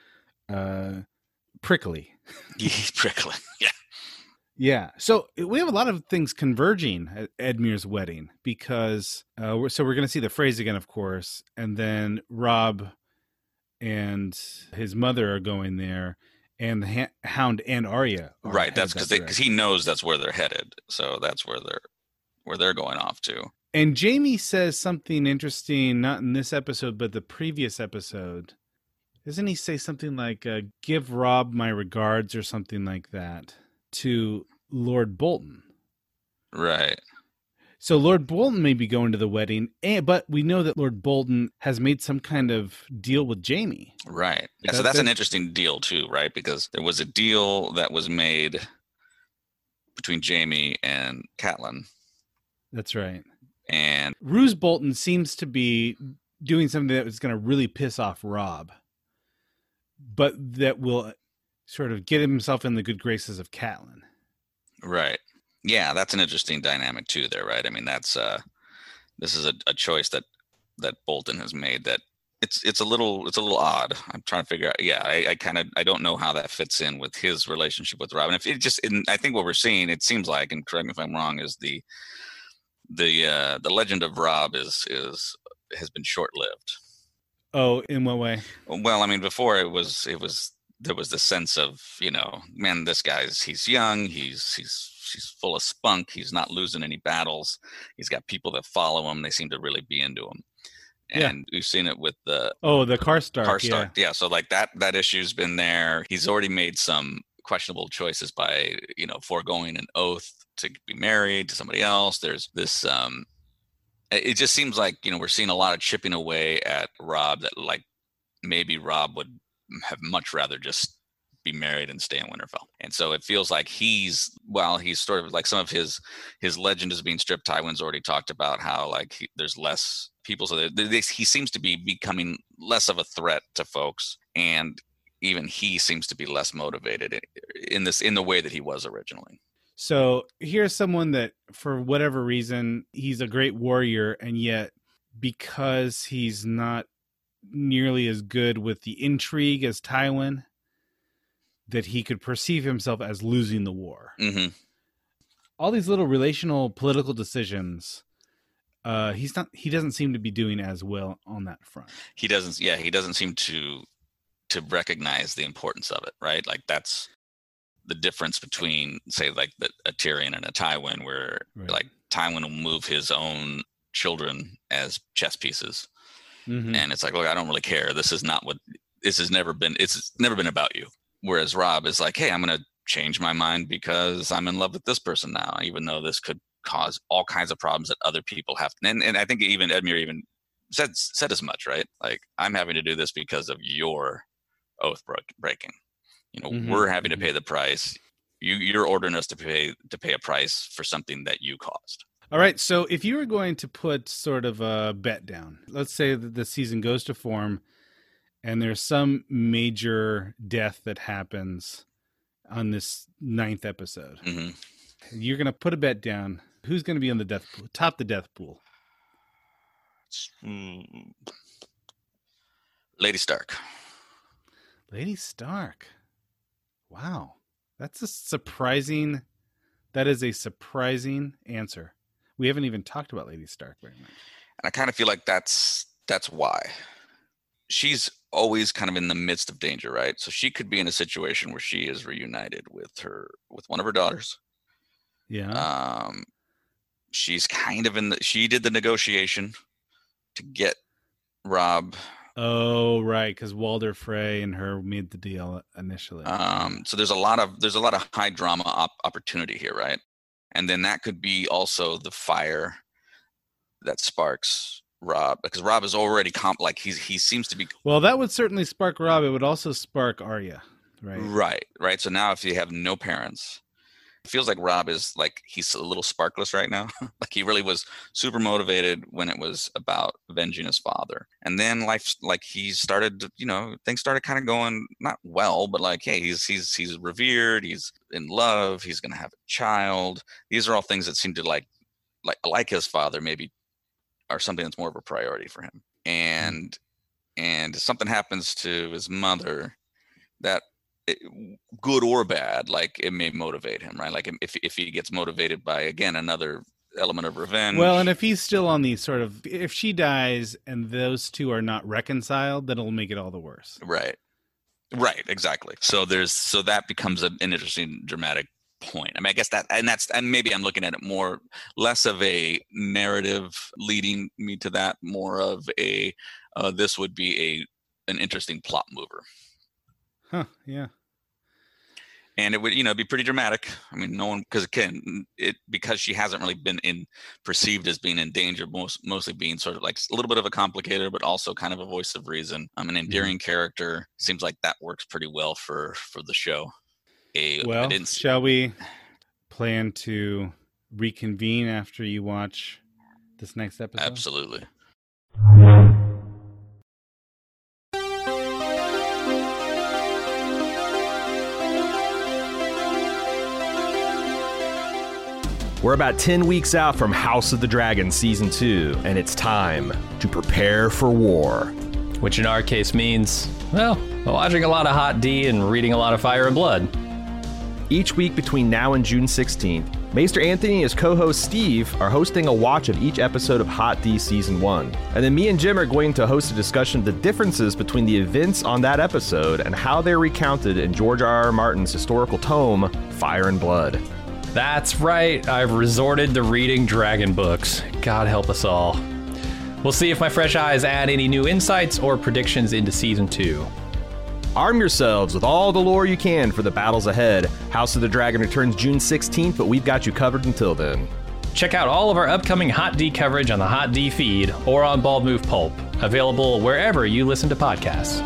prickly. He's prickly. Yeah. Yeah. So we have a lot of things converging at Edmure's wedding because we're going to see the Freys again, of course, and then Rob and his mother are going there, and the Hound and Arya. Right. That's because he knows that's where they're headed. So that's where they're going off to. And Jaime says something interesting, not in this episode, but the previous episode. Doesn't he say something like, give Rob my regards or something like that to Lord Bolton? Right. So Lord Bolton may be going to the wedding, but we know that Lord Bolton has made some kind of deal with Jaime. Right. Yeah, so that's an interesting deal too, right? Because there was a deal that was made between Jaime and Catelyn. That's right. And Roose Bolton seems to be doing something that was going to really piss off Rob, but that will sort of get himself in the good graces of Catelyn. Right. Yeah, that's an interesting dynamic too there, right? I mean, that's this is a choice that Bolton has made that it's a little odd. I'm trying to figure out. Yeah, I don't know how that fits in with his relationship with Rob. And if it just, I think what we're seeing, it seems like, and correct me if I'm wrong, is the legend of Rob has been short-lived. Oh, in what way? Well, I mean, before there was the sense of, man, this guy's, he's young, he's full of spunk, he's not losing any battles, he's got people that follow him, they seem to really be into him. And we've seen it with the Karstark. Yeah, so like that issue's been there. He's already made some questionable choices by, foregoing an oath to be married to somebody else. There's this it just seems like, we're seeing a lot of chipping away at Rob that, like, maybe Rob would have much rather just be married and stay in Winterfell. And so it feels like he's sort of like some of his legend is being stripped. Tywin's already talked about how, like, there's less people, so he seems to be becoming less of a threat to folks, and even he seems to be less motivated in the way that he was originally. So here's someone that, for whatever reason, he's a great warrior, and yet because he's not nearly as good with the intrigue as Tywin, that he could perceive himself as losing the war. Mm-hmm. All these little relational political decisions, he doesn't seem to be doing as well on that front. He doesn't seem to recognize the importance of it, right? Like, that's the difference between, say, like a Tyrion and a Tywin, where like Tywin will move his own children as chess pieces. Mhm. And it's like, look, I don't really care. It's never been about you. Whereas Rob is like, hey, I'm going to change my mind because I'm in love with this person now, even though this could cause all kinds of problems that other people have. And I think even Edmure even said as much, right? Like, I'm having to do this because of your oath breaking. We're having to pay the price. You're ordering us to pay a price for something that you caused. All right, so if you were going to put sort of a bet down, let's say that the season goes to form and there's some major death that happens on this 9th episode. Mm-hmm. You're going to put a bet down. Who's going to be on the death pool, top the death pool? Lady Stark. Lady Stark. Wow. That is a surprising answer. We haven't even talked about Lady Stark very much. And I kind of feel like that's why. She's always kind of in the midst of danger, right? So she could be in a situation where she is reunited with one of her daughters. Yeah. She's kind of she did the negotiation to get Rob. Oh, right, because Walder Frey and her made the deal initially. So there's a lot of high drama opportunity here, right? And then that could be also the fire that sparks Rob, because Rob is already he seems to be. Well, that would certainly spark Rob. It would also spark Arya, right? Right. So now if you have no parents, it feels like Rob is like he's a little sparkless right now. Like he really was super motivated when it was about avenging his father, and then life, like he started, things started kind of going not well, but like, hey, he's revered, he's in love, he's gonna have a child. These are all things that seem to like his father maybe are something that's more of a priority for him. And something happens to his mother that, good or bad, like it may motivate him, right? Like if he gets motivated by, again, another element of revenge. Well, and if he's still on the if she dies and those two are not reconciled, then it'll make it all the worse. Right, exactly. So that becomes an interesting dramatic point. I mean, I guess and maybe I'm looking at it less of a narrative leading me to that, more of a this would be an interesting plot mover. Huh? Yeah. And it would, be pretty dramatic. I mean, no one, because she hasn't really been perceived as being in danger, mostly being sort of like a little bit of a complicator, but also kind of a voice of reason. An endearing character. Seems like that works pretty well for the show. Shall we plan to reconvene after you watch this next episode? Absolutely. We're about 10 weeks out from House of the Dragon Season 2, and it's time to prepare for war. Which in our case means, well, watching a lot of Hot D and reading a lot of Fire and Blood. Each week between now and June 16th, Maester Anthony and his co-host Steve are hosting a watch of each episode of Hot D Season 1. And then me and Jim are going to host a discussion of the differences between the events on that episode and how they're recounted in George R.R. Martin's historical tome, Fire and Blood. That's right, I've resorted to reading dragon books. God help us all. We'll see if my fresh eyes add any new insights or predictions into Season 2. Arm yourselves with all the lore you can for the battles ahead. House of the Dragon returns June 16th, but we've got you covered until then. Check out all of our upcoming Hot D coverage on the Hot D feed or on Bald Move Pulp, available wherever you listen to podcasts.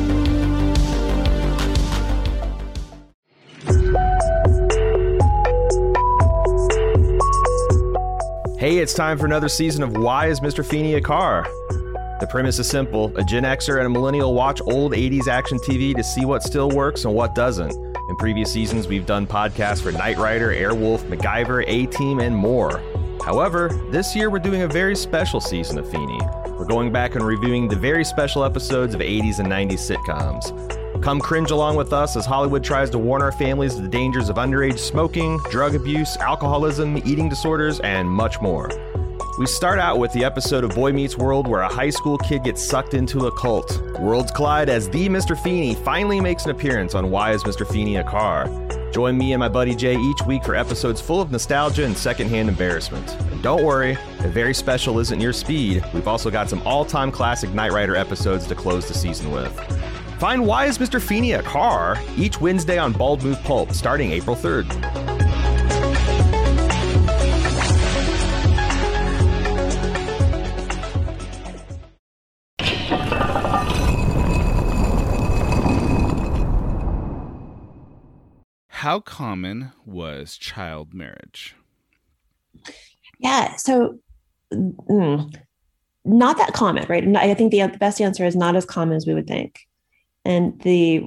Hey, it's time for another season of Why is Mr. Feeney a Car? The premise is simple. A Gen Xer and a millennial watch old 80s action TV to see what still works and what doesn't. In previous seasons, we've done podcasts for Knight Rider, Airwolf, MacGyver, A-Team, and more. However, this year we're doing a very special season of Feeney. We're going back and reviewing the very special episodes of 80s and 90s sitcoms. Come cringe along with us as Hollywood tries to warn our families of the dangers of underage smoking, drug abuse, alcoholism, eating disorders, and much more. We start out with the episode of Boy Meets World where a high school kid gets sucked into a cult. Worlds collide as the Mr. Feeney finally makes an appearance on Why is Mr. Feeney a Car? Join me and my buddy Jay each week for episodes full of nostalgia and secondhand embarrassment. And don't worry, if very special isn't your speed, we've also got some all-time classic Knight Rider episodes to close the season with. Find Why is Mr. Feeney a Car? Each Wednesday on Bald Move Pulp, starting April 3rd. How common was child marriage? Yeah, so not that common, right? And I think the best answer is not as common as we would think. And the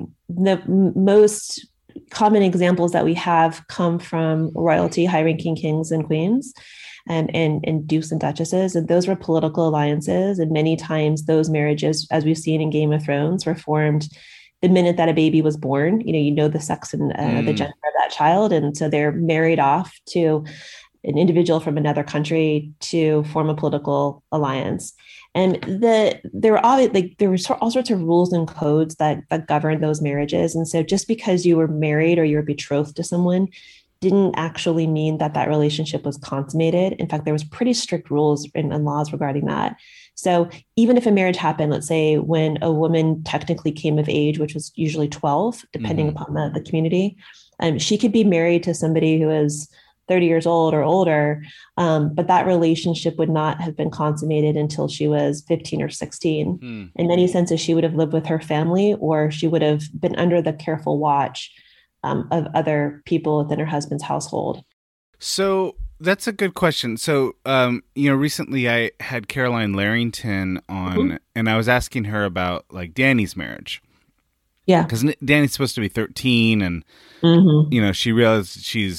most common examples that we have come from royalty, high-ranking kings and queens, and dukes and duchesses, and those were political alliances. And many times those marriages, as we've seen in Game of Thrones, were formed the minute that a baby was born. You know the sex and the gender of that child, and so they're married off to an individual from another country to form a political alliance. And there were all sorts of rules and codes that govern those marriages. And so just because you were married or you were betrothed to someone didn't actually mean that relationship was consummated. In fact, there was pretty strict rules and laws regarding that. So even if a marriage happened, let's say when a woman technically came of age, which was usually 12, depending upon the community, she could be married to somebody who is 30 years old or older, but that relationship would not have been consummated until she was 15 or 16. In many senses, she would have lived with her family, or she would have been under the careful watch of other people within her husband's household. So that's a good question. So, recently I had Caroline Larrington on, and I was asking her about like Dany's marriage. Yeah. Because Dany's supposed to be 13, and, she realized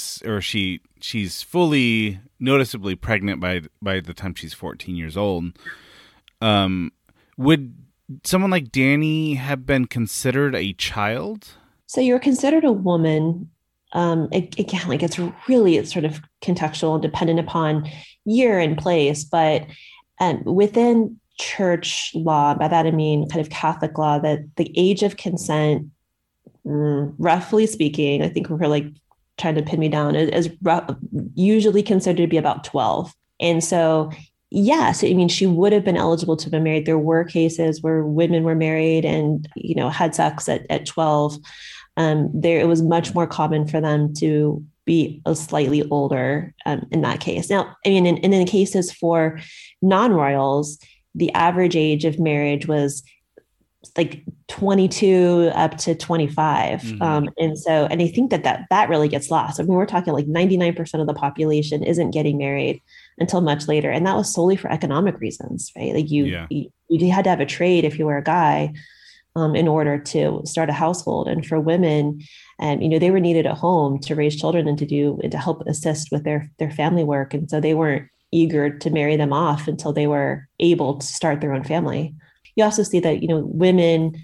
she's fully noticeably pregnant by the time she's 14 years old. Would someone like Dany have been considered a child? So you're considered a woman. Again, like it's sort of contextual and dependent upon year and place, but within church law, by that I mean kind of Catholic law, that the age of consent, roughly speaking, I think we're like trying to pin me down, is usually considered to be about 12. And so, I mean, she would have been eligible to be married. There were cases where women were married and, had sex at 12. It was much more common for them to be a slightly older in that case. Now, I mean, in the cases for non-royals, the average age of marriage was like 22 up to 25. And I think that really gets lost. I mean, we're talking like 99% of the population isn't getting married until much later. And that was solely for economic reasons, right? Like you had to have a trade if you were a guy in order to start a household. And for women, they were needed at home to raise children and to help assist with their family work. And so they weren't eager to marry them off until they were able to start their own family. You also see that, women,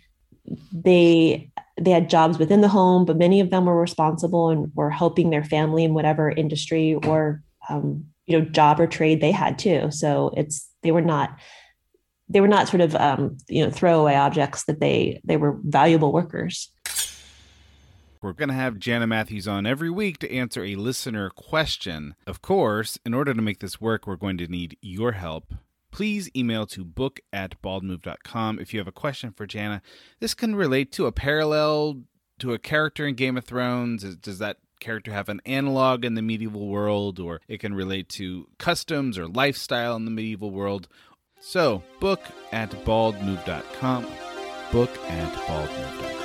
they had jobs within the home, but many of them were responsible and were helping their family in whatever industry or, job or trade they had too. So they were not sort of, throwaway objects, that they were valuable workers. We're going to have Jana Matthews on every week to answer a listener question. Of course, in order to make this work, we're going to need your help. Please email to book@baldmove.com if you have a question for Jana. This can relate to a parallel to a character in Game of Thrones. Does that character have an analog in the medieval world? Or it can relate to customs or lifestyle in the medieval world. So, book@baldmove.com. Book@baldmove.com.